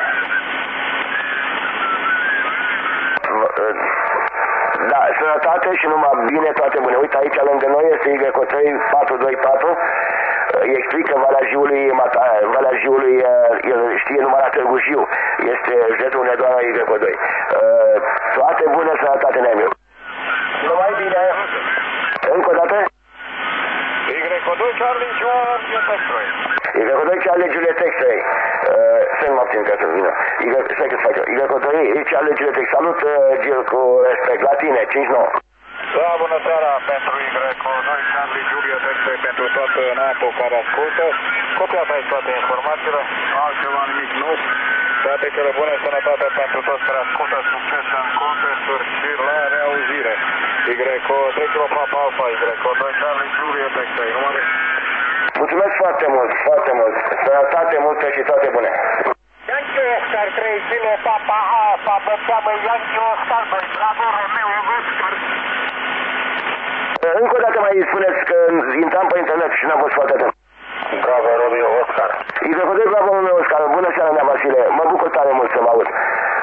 Speaker 2: Da, sănătate și numai bine, toate bune. Uite, aici lângă noi este Y3 424. îi explic că Valea Jiului el știe numai la Târgu Jiu, este județul unde doar Y2. Toate bune, sănătate, Nemiu. Numai bine. Încă o dată?
Speaker 1: Y2 Charlie Juliet X-Ray.
Speaker 2: Y2 Charlie Juliet X-Ray. Să nu mă abțin ca să vină. Y2 Charlie Juliet X. Salut, Gil, cu respect. La tine, 5-9.
Speaker 1: Da, bună seara pentru Y2 Charlie Juliet X-Ray, pentru toată NAPO care ascultă. Copia ta toate informațiile, altceva nimic nou. Toate cele bune, sănătate pentru toți care ascultă, succes în contesturi și la reauzire. Y3 Kilo Papa Alpha, Y2 Charlie Juliet X-Ray.
Speaker 2: Mulțumesc foarte mult, foarte mult. Sănătate multă și toate bune.
Speaker 3: Yankee Oscar 3 Kilo Papa Alpha, băteamă Yankee Oscar 2, Bravo Romeo Oscar.
Speaker 2: Încă o dată mai spuneți că intram pe internet și n-am fost foarte atent.
Speaker 1: Bravo Romeo Oscar.
Speaker 2: Y2 Bravo Romeo Oscar. Bună seara, Nea Vasile. Mă bucur tare mult să mă aud.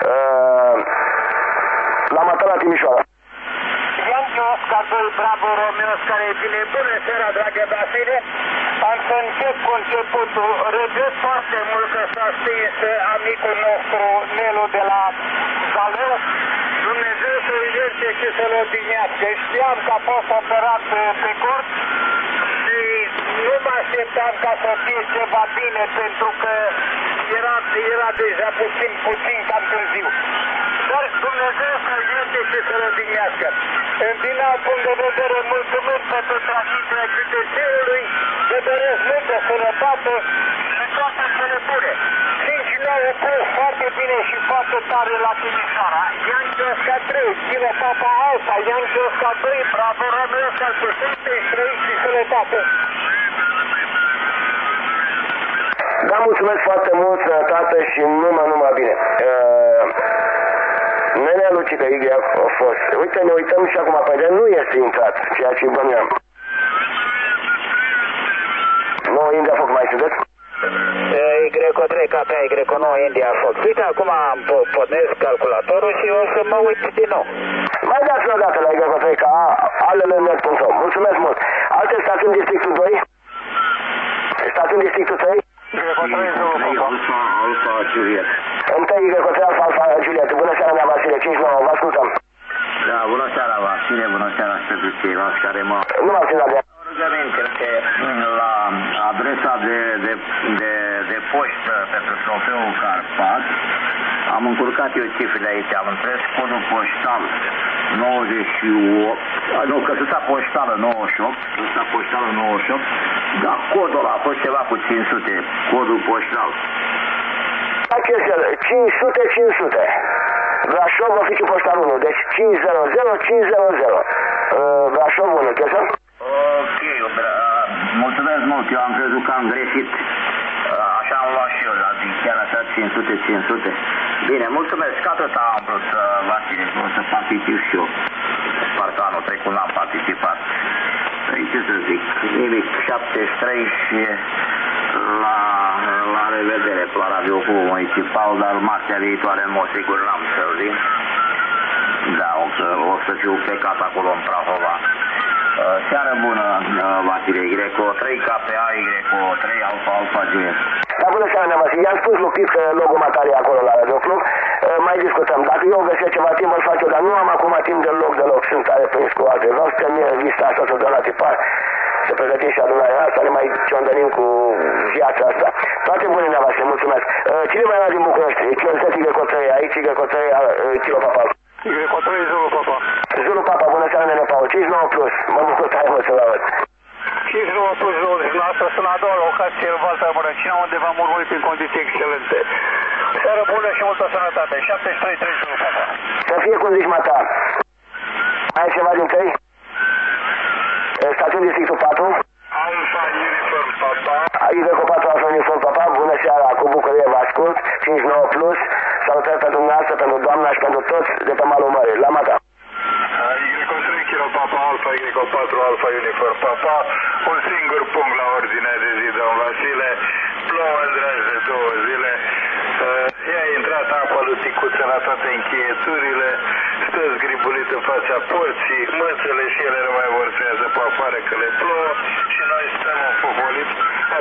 Speaker 2: La Matala, Timișoara.
Speaker 3: Yankee Oscar 2, Bravo Romeo Oscar, e bine. Bună seara, dragă Vasile. Am să încep cu începutul. Regret foarte mult că s-a stins amicul nostru Nelu de la Zaleu. Dumnezeu să-l ierte și să-l odihnească. Știam că a fost operat pe cort și nu mă așteptam ca să fie ceva bine, pentru că era deja puțin cam târziu. Dar Dumnezeu să-l ierte și să-l odihnească. Din alt punct de vedere, mulțumim pentru transmiterea județeului, vă doresc multă sănătate și toate cele bune. 5-9 plus, foarte bine și foarte tare la Timișoara. Yankee Oscar 3, Kilo Papa Alpha, Yankee Oscar 2, Bravo Romeo Oscar 3 și sănătate.
Speaker 2: Da, mulțumesc foarte mult, sănătate și numai bine. Nenea Lucică, Y a fost. Uite, ne uităm și acum, pe de nu este intrat, ceea ce bănuiam. Nu, India Fox, mai sunteți?
Speaker 3: Y3 KP, Y9 India Fox. Uite, acum pornesc calculatorul și o să mă uit din nou.
Speaker 2: Mai dați-l o dată la Y3 ca alelenet.ro. Mulțumesc mult. Alte stațiuni districtul 2? Stațiuni districtul 3?
Speaker 1: Alpha Juliet.
Speaker 2: Întâi Y3 Alpha Juliet. Bună seara, Nea Vasile, 5-9, vă ascultăm.
Speaker 6: Da, bună seara, Vasile, bună seara și pentru ceilalți care mă...
Speaker 2: Nu m-am ținut de...
Speaker 6: Rugăminte la adresa de poștă pentru trofeul Carpat, am încurcat eu cifrele aici, am înțeles codul poștal 98, nu, căsuța poștală 98, căsuța poștală 98, dar codul ăla a fost ceva cu 500, codul poștal.
Speaker 2: 500. Brașov, oficiu poștal 1, deci 500. Brașov 1, chestia?
Speaker 6: Ok, mulțumesc mult, eu am crezut că am greșit, așa am luat și eu, la chiar așa 500. Bine, mulțumesc, că atât am vrut să Vasile, să particip și eu, parcă anul trecut n-am participat. Ce să zic, nimic, 73 și la revedere, la radioul municipal, dar marțea viitoare, în mod sigur, n-am să vin. Da, o să fiu plecat acolo în Prahova. Seară bună, Vasile, Y3 KPA, Y3 Alpha Juliet.
Speaker 2: Da, bună seara, Nea Vasile. I-am spus lui Pit că logul Matale acolo la Radio Club. Mai discutăm. Dacă eu găsesc ceva timp, îl fac eu, dar nu am acum timp deloc. Sunt tare prins cu alte. Vreau să termin vista asta, să o dăm la tipar, să pregătim și adunarea asta, ne mai ciondănim cu viața asta. Toate bune, Nea Vasile, mulțumesc. Cine mai era din București? Chielset Y3, aici Y3 Kilo Papa.
Speaker 1: Y3 Zulu Papa.
Speaker 2: Zulu Papa, bună seara, Nene Paul. 5-9 plus. Mă bucur tare mult să vă aud.
Speaker 1: 5-9 plus 20. Asta sunt la a doua locație în Valta Bănăcina, unde v-am urmărit în condiții excelente. Seară bună și multă sănătate. 73 Zulu Papa.
Speaker 2: Să fie cum zici, Mata. Mai ai ceva din tăi? Stațiuni districtul 4?
Speaker 1: Alpha Uniform Papa.
Speaker 2: Y4 Alpha Uniform Papa. Bună seara, cu bucurie vă ascult. 5-9 plus. Salutări pentru dumneavoastră, pentru doamna și pentru toți de pe malul mării. La Mata.
Speaker 1: Y3 Kilo Papa Alpha, Y4 Alpha Uniform Papa. Un singur punct la ordinea de zi, domn Vasile. Plouă în dragi de 2 zile. I-a intrat apa lui Ticuță la toate încheieturile. Stă zgribulit în fața porții. Mățele și ele nu mai vor să iasă pe afară că le plouă. Și noi stăm înfovolit.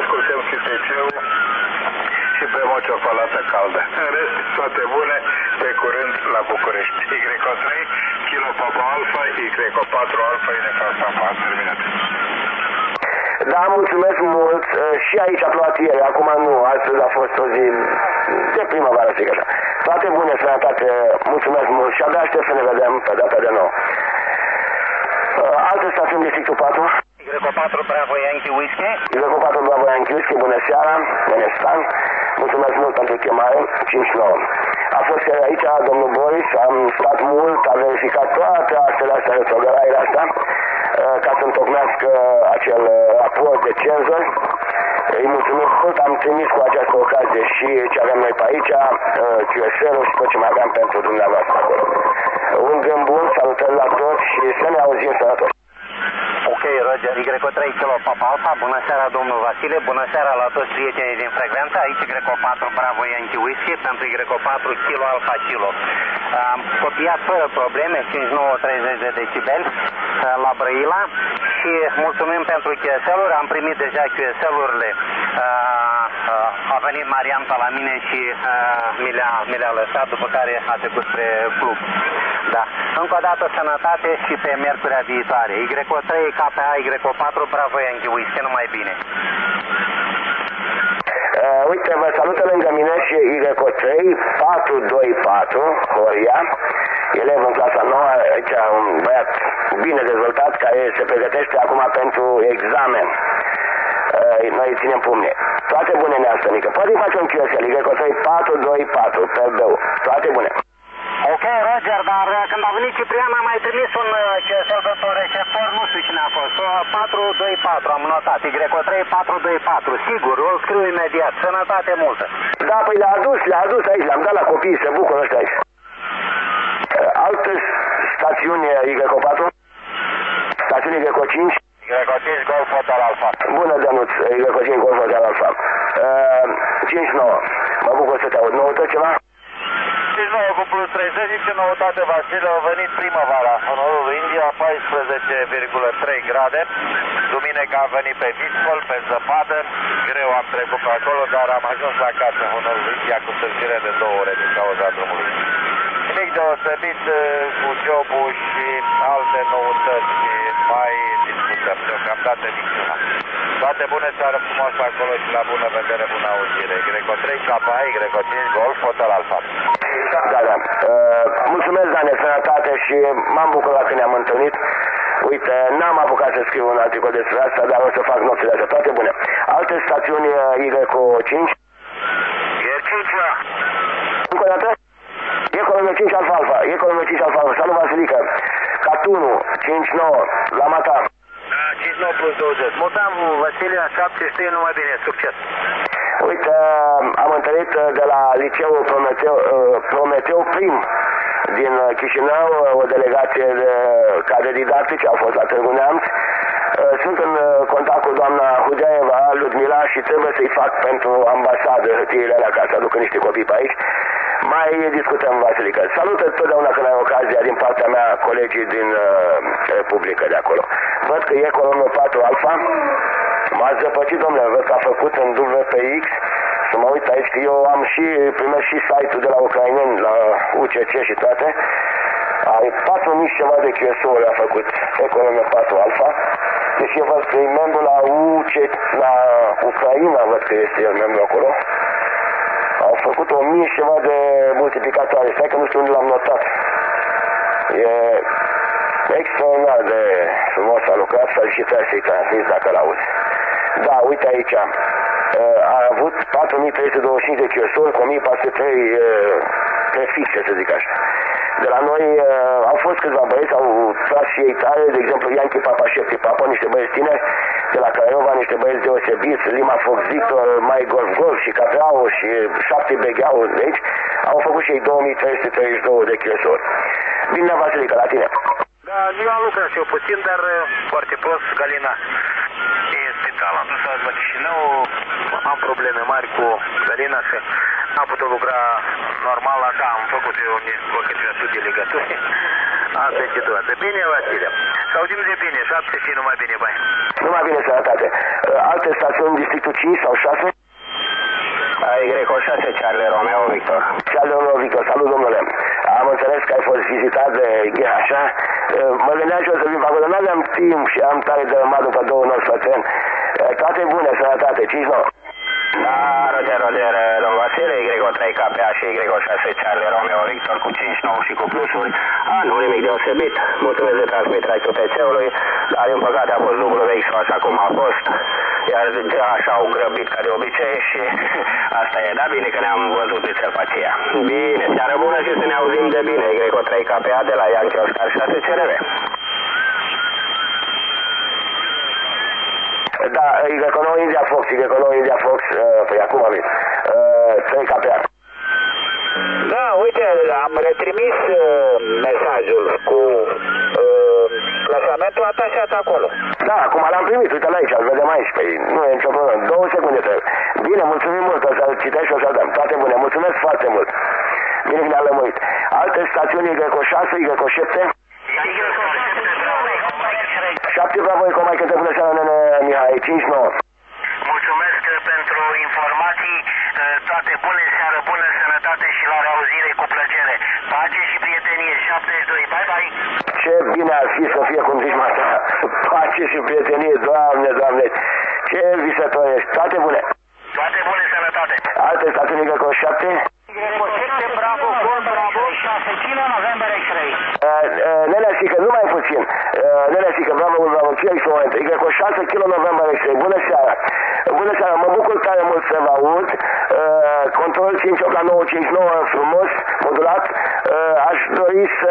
Speaker 1: o ciocolată caldă. În rest, toate bune, pe curând la București. Y3, Kilo Papa Alfa, Y4 Alfa, Uniform Papa. Am terminat.
Speaker 2: Da, mulțumesc mult. Și aici a plouat ieri, acum nu. Astăzi a fost o zi de primăvară, zic așa. Toate bune, sănătate, mulțumesc mult și abia aștept să ne vedem pe data de nou. Alte stațiuni, districtul 4.
Speaker 3: Y4 Bravo Yankee Whiskey.
Speaker 2: Y4 Bravo Yankee Whiskey, bună seara, Menestan. Mulțumesc mult pentru chemare, 5-9. A fost chiar aici, domnul Boris, am stat mult, a verificat toate actele astea, retrogradarea asta, ca să întocmească acel raport de cenzori. Îi mulțumesc mult, am trimis cu această ocazie și ce avem noi pe aici, QSL-ul și tot ce mai aveam pentru dumneavoastră acolo. Un gând bun, salutări la toți și să ne auzim sănătoși.
Speaker 6: Ok, Roger, Y3 Kilo Papa Alfa, bună seara domnul Vasile, bună seara la toți prietenii din frecvență, aici Y4 Bravo Yankee Whiskey pentru Y4 Kilo Alfa Kilo. Am copiat fără probleme, 59-30 de decibeli la Brăila și mulțumim pentru QSL-uri, am primit deja QSL-urile, a venit Marianta la mine și mi le-a lăsat, după care a trecut spre club. Da. Încă o dată sănătate și pe miercurea viitoare. Y3 KPA, Y4 Bravo Yankee Whiskey, numai bine.
Speaker 2: Uite, vă salută lângă mine și Y3 424 Horia, elev în clasa 9, aici un băiat bine dezvoltat care se pregătește acum pentru examen. Noi ținem pumne. Toate bune, neastănică. Poate face un QSL, Y3 424 pe BU. Toate bune.
Speaker 6: Ok, Roger, dar când a venit Ciprian am mai trimis un QSL pentru un receptor, nu știu cine a fost, 424, am notat, Y3 424, sigur, îl scriu imediat, sănătate multă.
Speaker 2: Da, păi le-a adus aici, le-am dat la copii, se bucură ăștia aici. Alte stațiuni Y4, stațiuni Y5.
Speaker 3: Y5 Golf Hotel Alfa.
Speaker 2: Bună, Dănuț, Y5 Golf Hotel Alfa. 5-9, mă bucur să te aud, noutăți ceva?
Speaker 3: 5-9 cu plus 30, zice noutate, Vasile, a venit primăvara în nordul India, 14,3 grade. Duminică am venit pe viscol, pe zăpadă, greu am trecut pe acolo, dar am ajuns la casă în nordul India cu întârziere de 2 ore din cauza drumului. Nimic deosebit cu jobul și alte noutăți, mai discutăm, deocamdată niciuna. Toate bune, seară frumoasă acolo și la bună vedere, bună auzire. Y3 KPA, Y5 Golf Hotel Alfa.
Speaker 2: Da. Mulțumesc, Dane, sănătate și m-am bucurat că ne-am întâlnit. Uite, n-am apucat să scriu un articol despre asta, dar o să fac nopțile astea. Toate bune. Alte stațiuni Y5?
Speaker 3: Y5,
Speaker 2: Încă o dată? Y5 Alfa Alfa. Y5 Alfa Alfa. Salut, Vasilică. Catunu, 5-9. La Mata.
Speaker 3: 5-9 plus 20.
Speaker 6: Mulțumim, Vasile, 7 numai bine, succes.
Speaker 2: Uite, am întâlnit de la liceul Prometeu Prim din Chișinău, o delegație de cadre didactice, au fost la Târgu Neamț. Sunt în contact cu doamna Hudeaeva, Ludmila, și trebuie să-i fac pentru ambasadă hârtiile alea ca să aducă niște copii pe aici. Mai discutăm, Vasilică. Salută totdeauna când ai ocazia din partea mea colegii din Republică de acolo. Văd că e colonul 4 Alfa. M-ați zăpăcit, domnule, văd că a făcut în WPX. Să mă uit aici, că eu am și primesc și site-ul de la ucraineni, la UCC și toate. Are 4.000 ceva de QSO-uri a făcut Economia 4 Alfa. Deci eu văd că e membru la UCC, la Ucraina, văd că este el membru acolo. Au făcut 1.000 ceva de multiplicatoare. Stai că nu știu unde l-am notat. E extraordinar de frumos a lucrat, felicitări să-i transmis dacă l-auzi. Da, uite aici. A avut 4.325 de QSO-uri cu 1.403 prefixe, să zic așa. De la noi au fost câțiva băieți, au tras și ei tare, de exemplu Yankee Papa Șepti Papa, niște băieți tineri de la Craiova, niște băieți deosebiți, Lima Fox Victor, Mai Golf Golf și Capreau și 7 Begheau de aici, au făcut și ei 2332 de QSO-uri. Bine, Vasilică, la tine!
Speaker 6: Da, eu am lucrat și eu puțin, dar foarte prost, Galina e în spital. Am dus azi la Chișinău, am probleme mari cu Galina și n-am putut lucra normal, așa am făcut eu o câteva studii legături. Asta e situația. Bine, Vasile. Să auzim de bine, 7 și numai bine, bai.
Speaker 2: Numai bine, sănătate. Alte stațiuni, districtul 5 sau 6?
Speaker 3: Y3
Speaker 2: 6, Charlie Romeo Victor. Charlie Romeo Victor, salut domnule. Am înțeles că ai fost vizitat de GH. Mă gândeam și o să vin pe acolo, nu aveam timp și am tare de urmat după 2 nori sfățeni. Toate bune, sănătate, 5-9. Da, Roger, domnul Vasile, Y3 KPA și Y6 Charlie Romeo Victor cu 5-9 și cu plusuri. Nu nimic deosebit. Mulțumesc de transmiterea QTC-ului, dar din păcate a fost lucru vechi așa cum a fost. Iar așa au grăbit ca de obicei și asta e, da, bine că ne-am văzut pe aceea. Bine, seară bună și să ne auzim de bine. Y3 KPA de la Yankee Oscar 6 CRV. Da, Y9 India Fox, Y9 India Fox, păi acum am venit. 3 KPA.
Speaker 3: Da, uite, am retrimis mesajul cu clasamentul atașat acolo.
Speaker 2: Da, acum l-am primit, uite-l aici, îl vedem aici, păi nu e nicio problemă. 2 secunde trebuie. Bine, mulțumim mult, o să-l citești și o să-l dăm. Toate bune, mulțumesc foarte mult. Bine că ne-a lămurit. Alte stațiuni Y6, Y7? 7 Bravo, Eco Mike, câte bună seara, nene Mihai, 5-9.
Speaker 7: Mulțumesc pentru informații, toate bune, seară bună, sănătate și la reauzire cu plăcere. Pace și prietenie, 72, bye bye!
Speaker 2: Ce bine ar fi să fie, cum zici, mata, pace și prietenie, Doamne, Doamne, ce visător ești, toate bune!
Speaker 7: Toate bune, sănătate!
Speaker 2: Alte stațiuni cu 7?
Speaker 7: Bravo, Gol, Bravo, 6 kg, November X-Ray.
Speaker 2: Nenea Sică, numai puțin, Nenea Sică, Bravo, Bravo, ce ești moment, cu 6 kg, November X-Ray, bună seara! Bună seara, mă bucur tare mult să vă aud, control 58 la 959, frumos, modulat, aș dori să,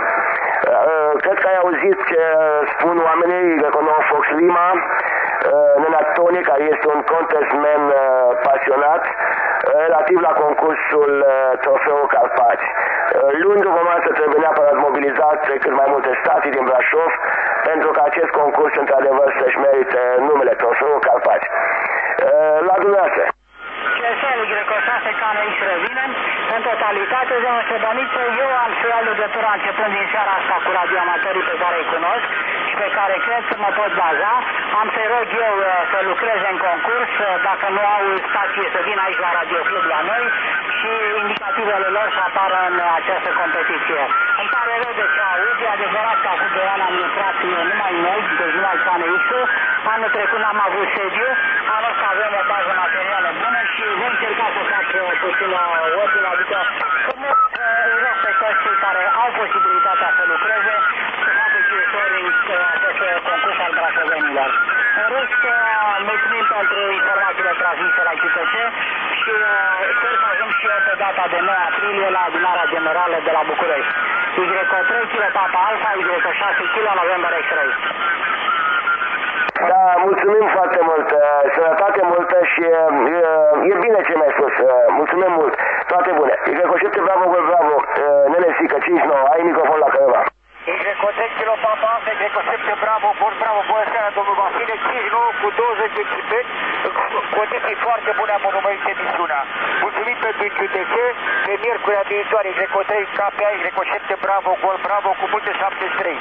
Speaker 2: cred că ai auzit ce spun oamenii de Conoa Fox Lima, Nena Tony, care este un contestman pasionat, relativ la concursul Trofeul Carpați. Luni după masă trebuie neapărat mobilizat cât mai multe stații din Brașov, pentru că acest concurs, într-adevăr, să-și merite numele Trofeul Carpați. La dumneavoastră.
Speaker 7: CSL Y6 KNX revine. În totalitate, domnul Șebăniță, eu am să iau legătura începând din seara asta cu radioamatorii pe care îi cunosc și pe care cred că mă pot baza. Am să-i rog eu să lucreze în concurs, dacă nu au spație să vină aici la Radio Club la noi și indicativele lor să apară în această competiție. Îmi pare rău de ce aud, e adevărat că acum 2 ani am lucrat numai noi, deci numai KNX-ul. Anul trecut n-am avut sediu, anul ăsta avem o bază materială bună și voi încerca să fac puțin ordine, adică îi rog pe toți cei care au posibilitatea să lucreze, să facă ciușori în acest concurs al brașovenilor. În rest, mulțumim pentru informațiile transmise la QTC și sper să ajung și eu pe data de 9 aprilie la adunarea generală de la București. Y3 kg Papa Alpha, Y6 kg November X-Ray.
Speaker 2: Da, mulțumim foarte mult, sănătate multă și e bine ce mi-ai spus, mulțumim mult, toate bune. Y7 Bravo, Bravo, Nene Sică, 5-9, ai microfon la Craiova.
Speaker 7: Y3 kg Papa Alpha, Y7 Bravo, Bravo, bună seara, domnul Vasile, 5-9 cu 20 de chipeti, condiții foarte bune am urmărit emisiunea. Mulțumim pentru QTC, pe miercurea viitoare, Y3 KPA, Y7 Bravo, Gol Bravo, cu multe 73.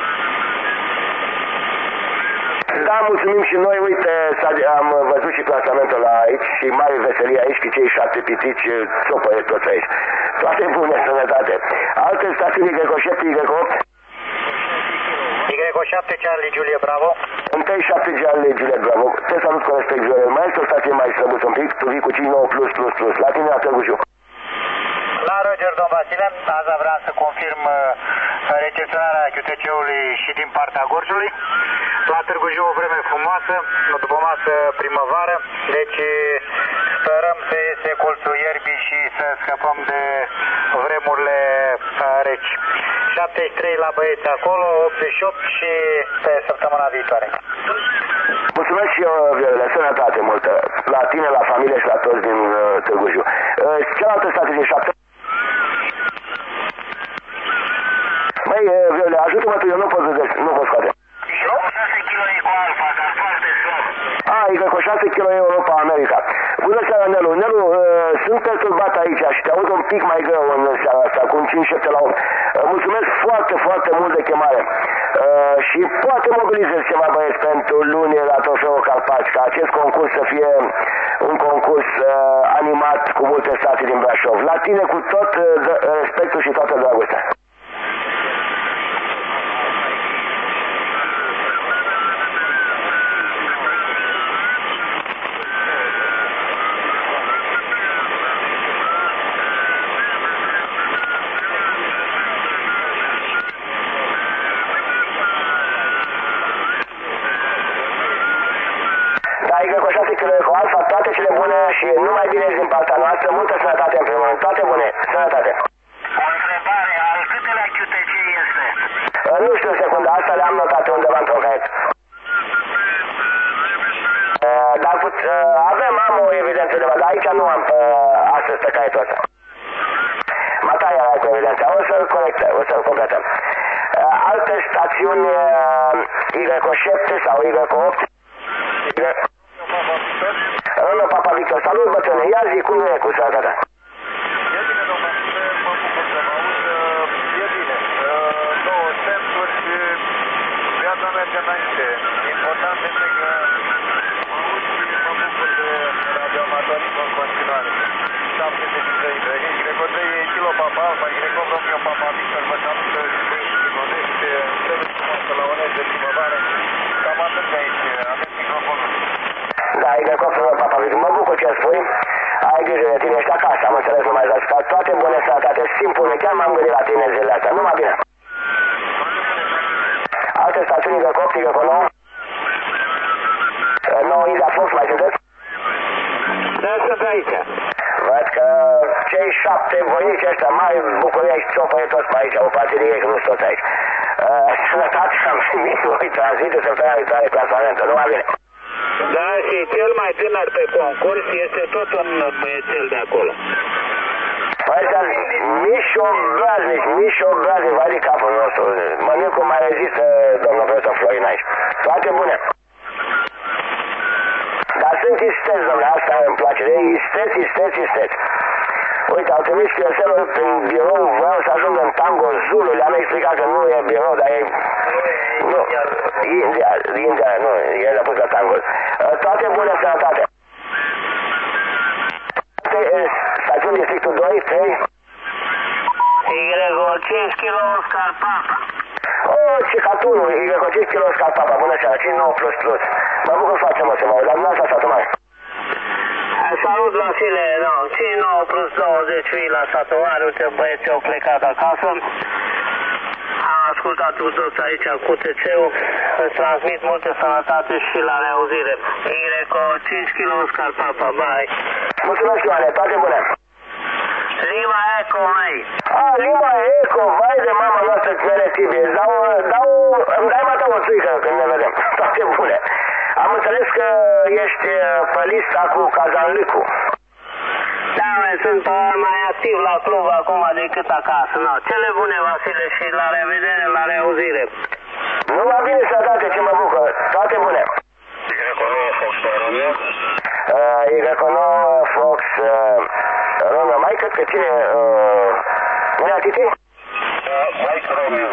Speaker 2: Da, mulțumim și noi, uite, am văzut și clasamentul la aici și mare veselie aici cu cei 7 pitici, țopă toți aici. Toate bune, sănătate. Alte stațiuni, Y7, Y8?
Speaker 7: Y7 Charlie Julie Bravo.
Speaker 2: 1-7 Charlie Julie Bravo. Te salut cu respect, Viorel. Mai este o stație mai străbuț un pic, tu vii cu 5-9+++. La tine la Târgu Jiu.
Speaker 5: La Roger, domn Vasile, azi vreau să confirm recepționarea QTC-ului și din partea Gorjului. La Târgu Jiu o vreme frumoasă, după masă primăvară, deci sperăm să iese colțul ierbii și să scăpăm de vremurile reci. 73 la băieți acolo, 88 și pe săptămâna viitoare.
Speaker 2: Mulțumesc și eu, Viorele, sănătate multă. La tine, la familie și la toți din Târgu Jiu. Cealaltă stație din 7. Băi, Viorele, ajută-mă tu, eu nu pot scoate.
Speaker 7: Eu 6 kg cu Alfa, dar foarte slab.
Speaker 2: Cu 6 kg Europa, America. Bună seara, Nelu. Nelu, sunt perturbat aici și te aud un pic mai greu în seara asta, cu un 5-7 la 8. Mulțumesc foarte, foarte mult de chemare. Și poate mobilizez ceva băieți pentru luni la Trofeul Carpați, ca acest concurs să fie un concurs animat cu multe stații Brașov. La tine cu tot respectul și toată dragostea. Cu Alfa, toate cele bune și numai bine din partea noastră, multă sănătate în primul rând, toate bune, sănătate.
Speaker 3: O întrebare, al câtelea QTC este?
Speaker 2: Nu știu în secunda asta, le-am notat undeva într-un caiet. Dar am o evidență undeva, dar aici nu am astăzi pe caietul ăsta. Mataia era cu evidența, o să-l completăm. Alte stațiuni Y7 sau Y8. Romeo Papa Victor, salut bătrâne, ia zi cum e cu sănătatea?
Speaker 5: E bine, domnule, mă bucur să mă aud, e bine, două sensuri și viața merge înainte. Important este că mă aud și mă bucur de radioamatorism în continuare. 73 de Y3 Kilo Papa Alfa, Y Romeo Papa Victor, vă salută și Modește, trebuie frumoasă la Onez de primăvară. Cam atât de aici, aveți microfonul.
Speaker 2: Da, Papa Victor, mă bucur ce spui. Ai grijă de tine, ești acasă, am înțeles numai de asta. Toate bune, sănătate, simplu, chiar m-am gândit la tine zilele astea, numai bine. Alte stațiuni de copii, de acolo? Nouă Ida Fox, mai sunteți?
Speaker 3: Da, sunt aici.
Speaker 2: Văd că cei 7 voinici ăștia mari, București, ciopăie toți pe aici, o parte de ei, că nu sunt toți aici. Sănătate am primit, voi transmite săptămâna viitoare clasamentă, numai bine.
Speaker 3: Da, și cel mai tânăr pe concurs este tot un băiețel de acolo.
Speaker 2: Ăștia, Mișo Braznic, vai de capul nostru. Mănânc cum mai rezistă domnul profesor Florin aici. Toate bune. Dar sunt isteți, domnule, asta îmi place de ei, isteți. Uite, au trimis cheselor prin birou, vreau să ajung în Tango Zulu, le-am explicat că nu e birou, dar e... Nu, India, nu, el a pus la Tango. Toate bune, sănătate. Stațiuni districtul 2, 3.
Speaker 3: Y5 kilo Oscar Papa.
Speaker 2: Oh, Cicatunul, Y5 kilo Oscar Papa, bună seara, 59++. Mă bucur foarte mult să mă aud, dar nu asta s-a mai.
Speaker 3: Salut la file, no, 59+20 la satul mare, uite băieții au plecat acasă. Am ascultat cu toți aici cu TC-ul, îți transmit multe sănătate și la reauzire. Y5 kilo Oscar Papa, bye.
Speaker 2: Mulțumesc, Ioane, toate bune.
Speaker 3: Lima Eco, măi.
Speaker 2: Lima Eco, vai de mama noastră, mere Tibie, îmi dai mata o țuică când ne vedem, toate bune. Am înțeles că ești pe lista cu Kazanlicu.
Speaker 3: Da, sunt mai activ la club acum decât acasă. No, cele bune, Vasile, și la revedere, la reauzire.
Speaker 2: Numai bine, sănătate, ce mă bucur. Toate bune. Y9 Fox Romeo. Mai cred că cine... Mine Titi?
Speaker 5: Mike Romeo.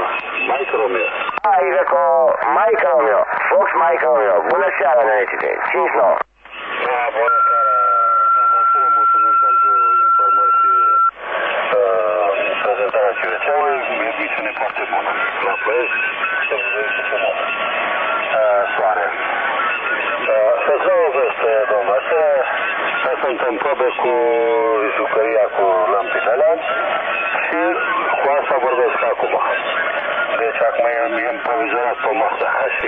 Speaker 2: Mike Romeo. Fox Mike Romeo. Bună seara, nene Titi. 5-9.
Speaker 5: Da, bună seara. Mulțumesc pentru informări și prezentarea CVC-ului. Emisiune foarte bună. La Ploiești, se vedește frumos. Soare. Să-ți dau o veste, domnule. Noi suntem probe cu jucăria cu lămpinele și cu asta vorbesc acum. Deci acum e improvizionat pe masă. Și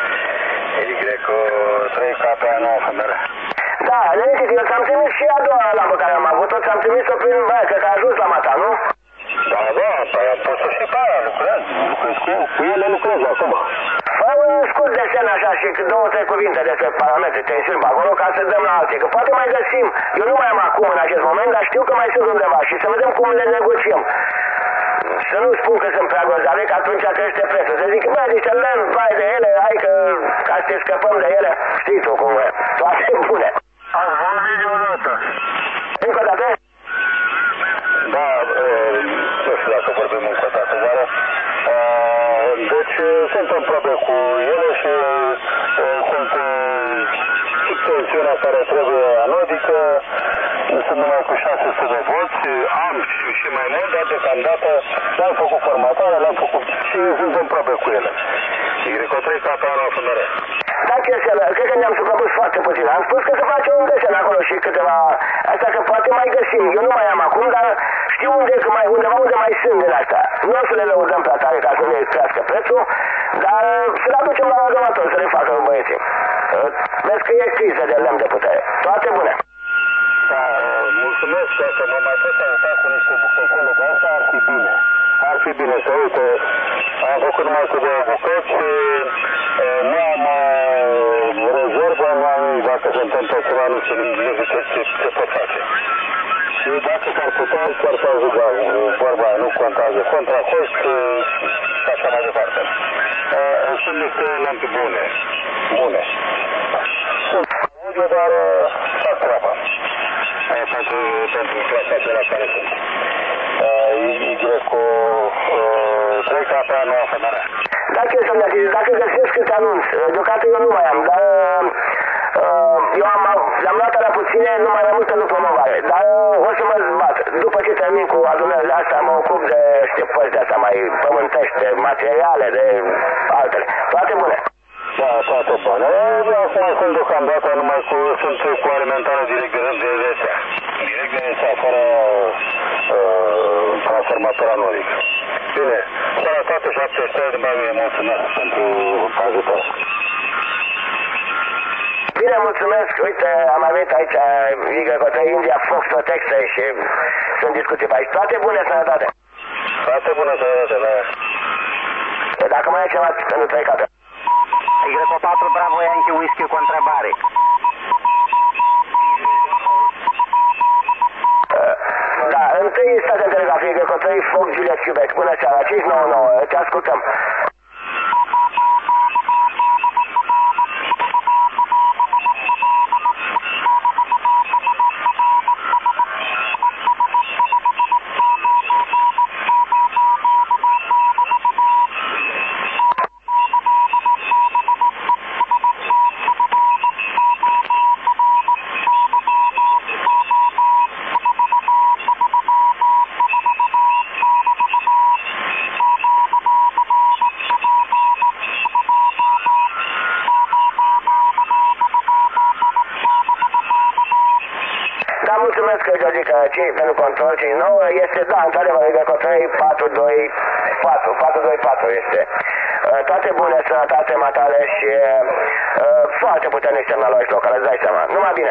Speaker 5: Y3 KPA 9 femele.
Speaker 2: Da, nene Titi, eu ți-am trimis și a doua la pe care am avut-o, ți-am trimis-o prin baia, cred că a ajuns la mata, nu?
Speaker 5: Da, păi am pus-o și pe aia, lucrez. Cu ele lucrez acum.
Speaker 2: Fă un scurt desen așa și 2-3 cuvinte despre parametri, tensiuni pe acolo, ca să dăm la alții, că poate mai găsim. Eu nu mai am acum în acest moment, dar știu că mai sunt undeva și să vedem cum le negociem. Să nu spun că sunt prea grozave, că atunci crește prețul. Să zic, băi, niște lemn, vai de ele, hai că ca să te scăpăm de ele, știi tu cum e. Toate bune.
Speaker 5: Ați vorbit deodată.
Speaker 2: Încă o dată?
Speaker 5: Da, nu știu dacă vorbim încă o dată, dar... Deci suntem probe cu ele și sunt sub tensiunea care trebuie anodică, sunt numai cu 600 de volți
Speaker 6: am și mai mult, dar deocamdată le-am făcut formatarea, le-am făcut și suntem probe cu ele. Y3 KPA FNR.
Speaker 2: Da, Chesel, cred că ne-am suprapus foarte puțin. Am spus că se face un desen acolo și câteva... Asta că poate mai găsim. Eu nu mai am acum, dar știu undeva unde mai sunt din astea. Nu o să le lăudăm prea tare ca să ne crească prețul, dar să le aducem la agamator să le facă băieții. Vezi că e criză de lemn de putere. Toate bune.
Speaker 6: Da, mulțumesc că mă mai pot ajuta cu niște bucățele de asta, ar fi bine. Ar fi bine să uite, am făcut numai cu 2 bucăți, nu am rezervă, nu am dacă se întâmplă ceva, nu știu ce pot face. Și dacă s-ar putea, chiar s-ar juga vorba, nu contează, contra cost și așa mai departe. Sunt niște lampi bune, bune. Audio, dar fac treaba. Pentru clasa de la care sunt. Y3 KPA FNR.
Speaker 2: Dacă găsesc câte anunț, deocamdată eu nu mai am, dar eu le-am luat la puține, nu mai am multă după promovare, dar o să mă zbat. După ce termin cu adunările astea, mă ocup de niște părți de astea mai pământești, de materiale, de altele. Toate bune.
Speaker 6: Da, toate bune. Acum sunt deocamdată numai sunt cu alimentare direct de rețea. Direct de rețea, fără transformator anodic. Bine, sănătate 73 de bani, mulțumesc pentru ajutor.
Speaker 2: Bine, mulțumesc. Uite, am mai venit aici, Y3 India, Fox Protecție și sunt discuții pe aici. Toate bune, sănătate.
Speaker 6: Toate bune, sănătate, da.
Speaker 2: Dacă mai e ceva pentru 3 KPA.
Speaker 3: Y4 Bravo Yankee Whisky cu întrebare.
Speaker 2: Da, întâi stați în telegrafie, Y3 Fox Juliet Quebec. Bună seara, 599, te ascultăm. Da, mulțumesc, Georgica, 5 pentru control, 59, este, da, într-adevăr, Y3 424 este. Toate bune, sănătate, matale și foarte puternic semnaloj local, îți dai seama. Numai bine.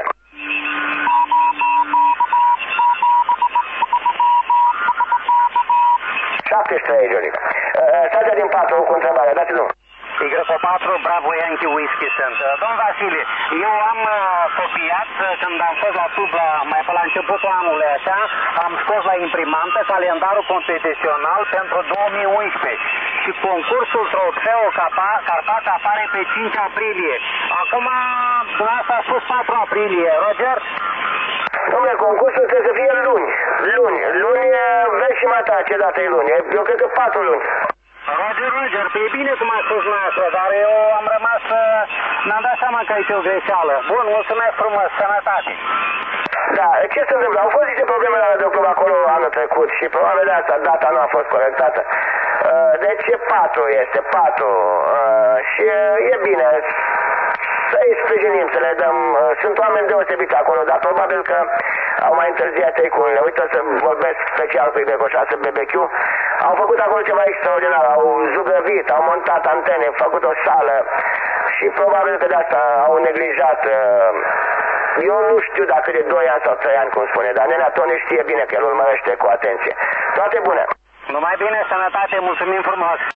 Speaker 2: Georgica. Stația din 4 cu întrebare, dați drumul.
Speaker 3: Y4 Bravo Yankee Whisky sunt. Domn Vasile, eu am copiat când am fost la Tubla mai pe la începutul anului așa, am scos la imprimantă calendarul competițional pentru 2011 și concursul trofeu Carpac apare pe 5 aprilie. Acum, dumneavoastră a spus 4 aprilie. Roger?
Speaker 2: Dom'le, concursul trebuie să fie luni. Luni, vezi și mai ta ce dată e luni. Eu cred că 4 luni.
Speaker 3: Roger, pe bine cum a spus noastră, dar eu am rămas, mi-am dat seama că aici e o greșeală. Bun, mulțumesc frumos, sănătate.
Speaker 2: Da, ce se întâmplă? Au fost niște probleme la Radioclub acolo anul trecut și probabil de asta data nu a fost corectată. Deci 4 este, 4. Și e bine să-i sprijinim, să le dăm. Sunt oameni deosebiți acolo, dar probabil că au mai întârziat ei cu unele. Uite să vorbesc special cu Y6 BBQ. Au făcut acolo ceva extraordinar, au zugrăvit, au montat antene, au făcut o sală și probabil că de asta au neglijat. Eu nu știu dacă de 2 ani sau 3 ani, cum spune, dar nenea Tony știe bine că el urmărește cu atenție. Toate bune!
Speaker 3: Numai bine, sănătate, mulțumim frumos!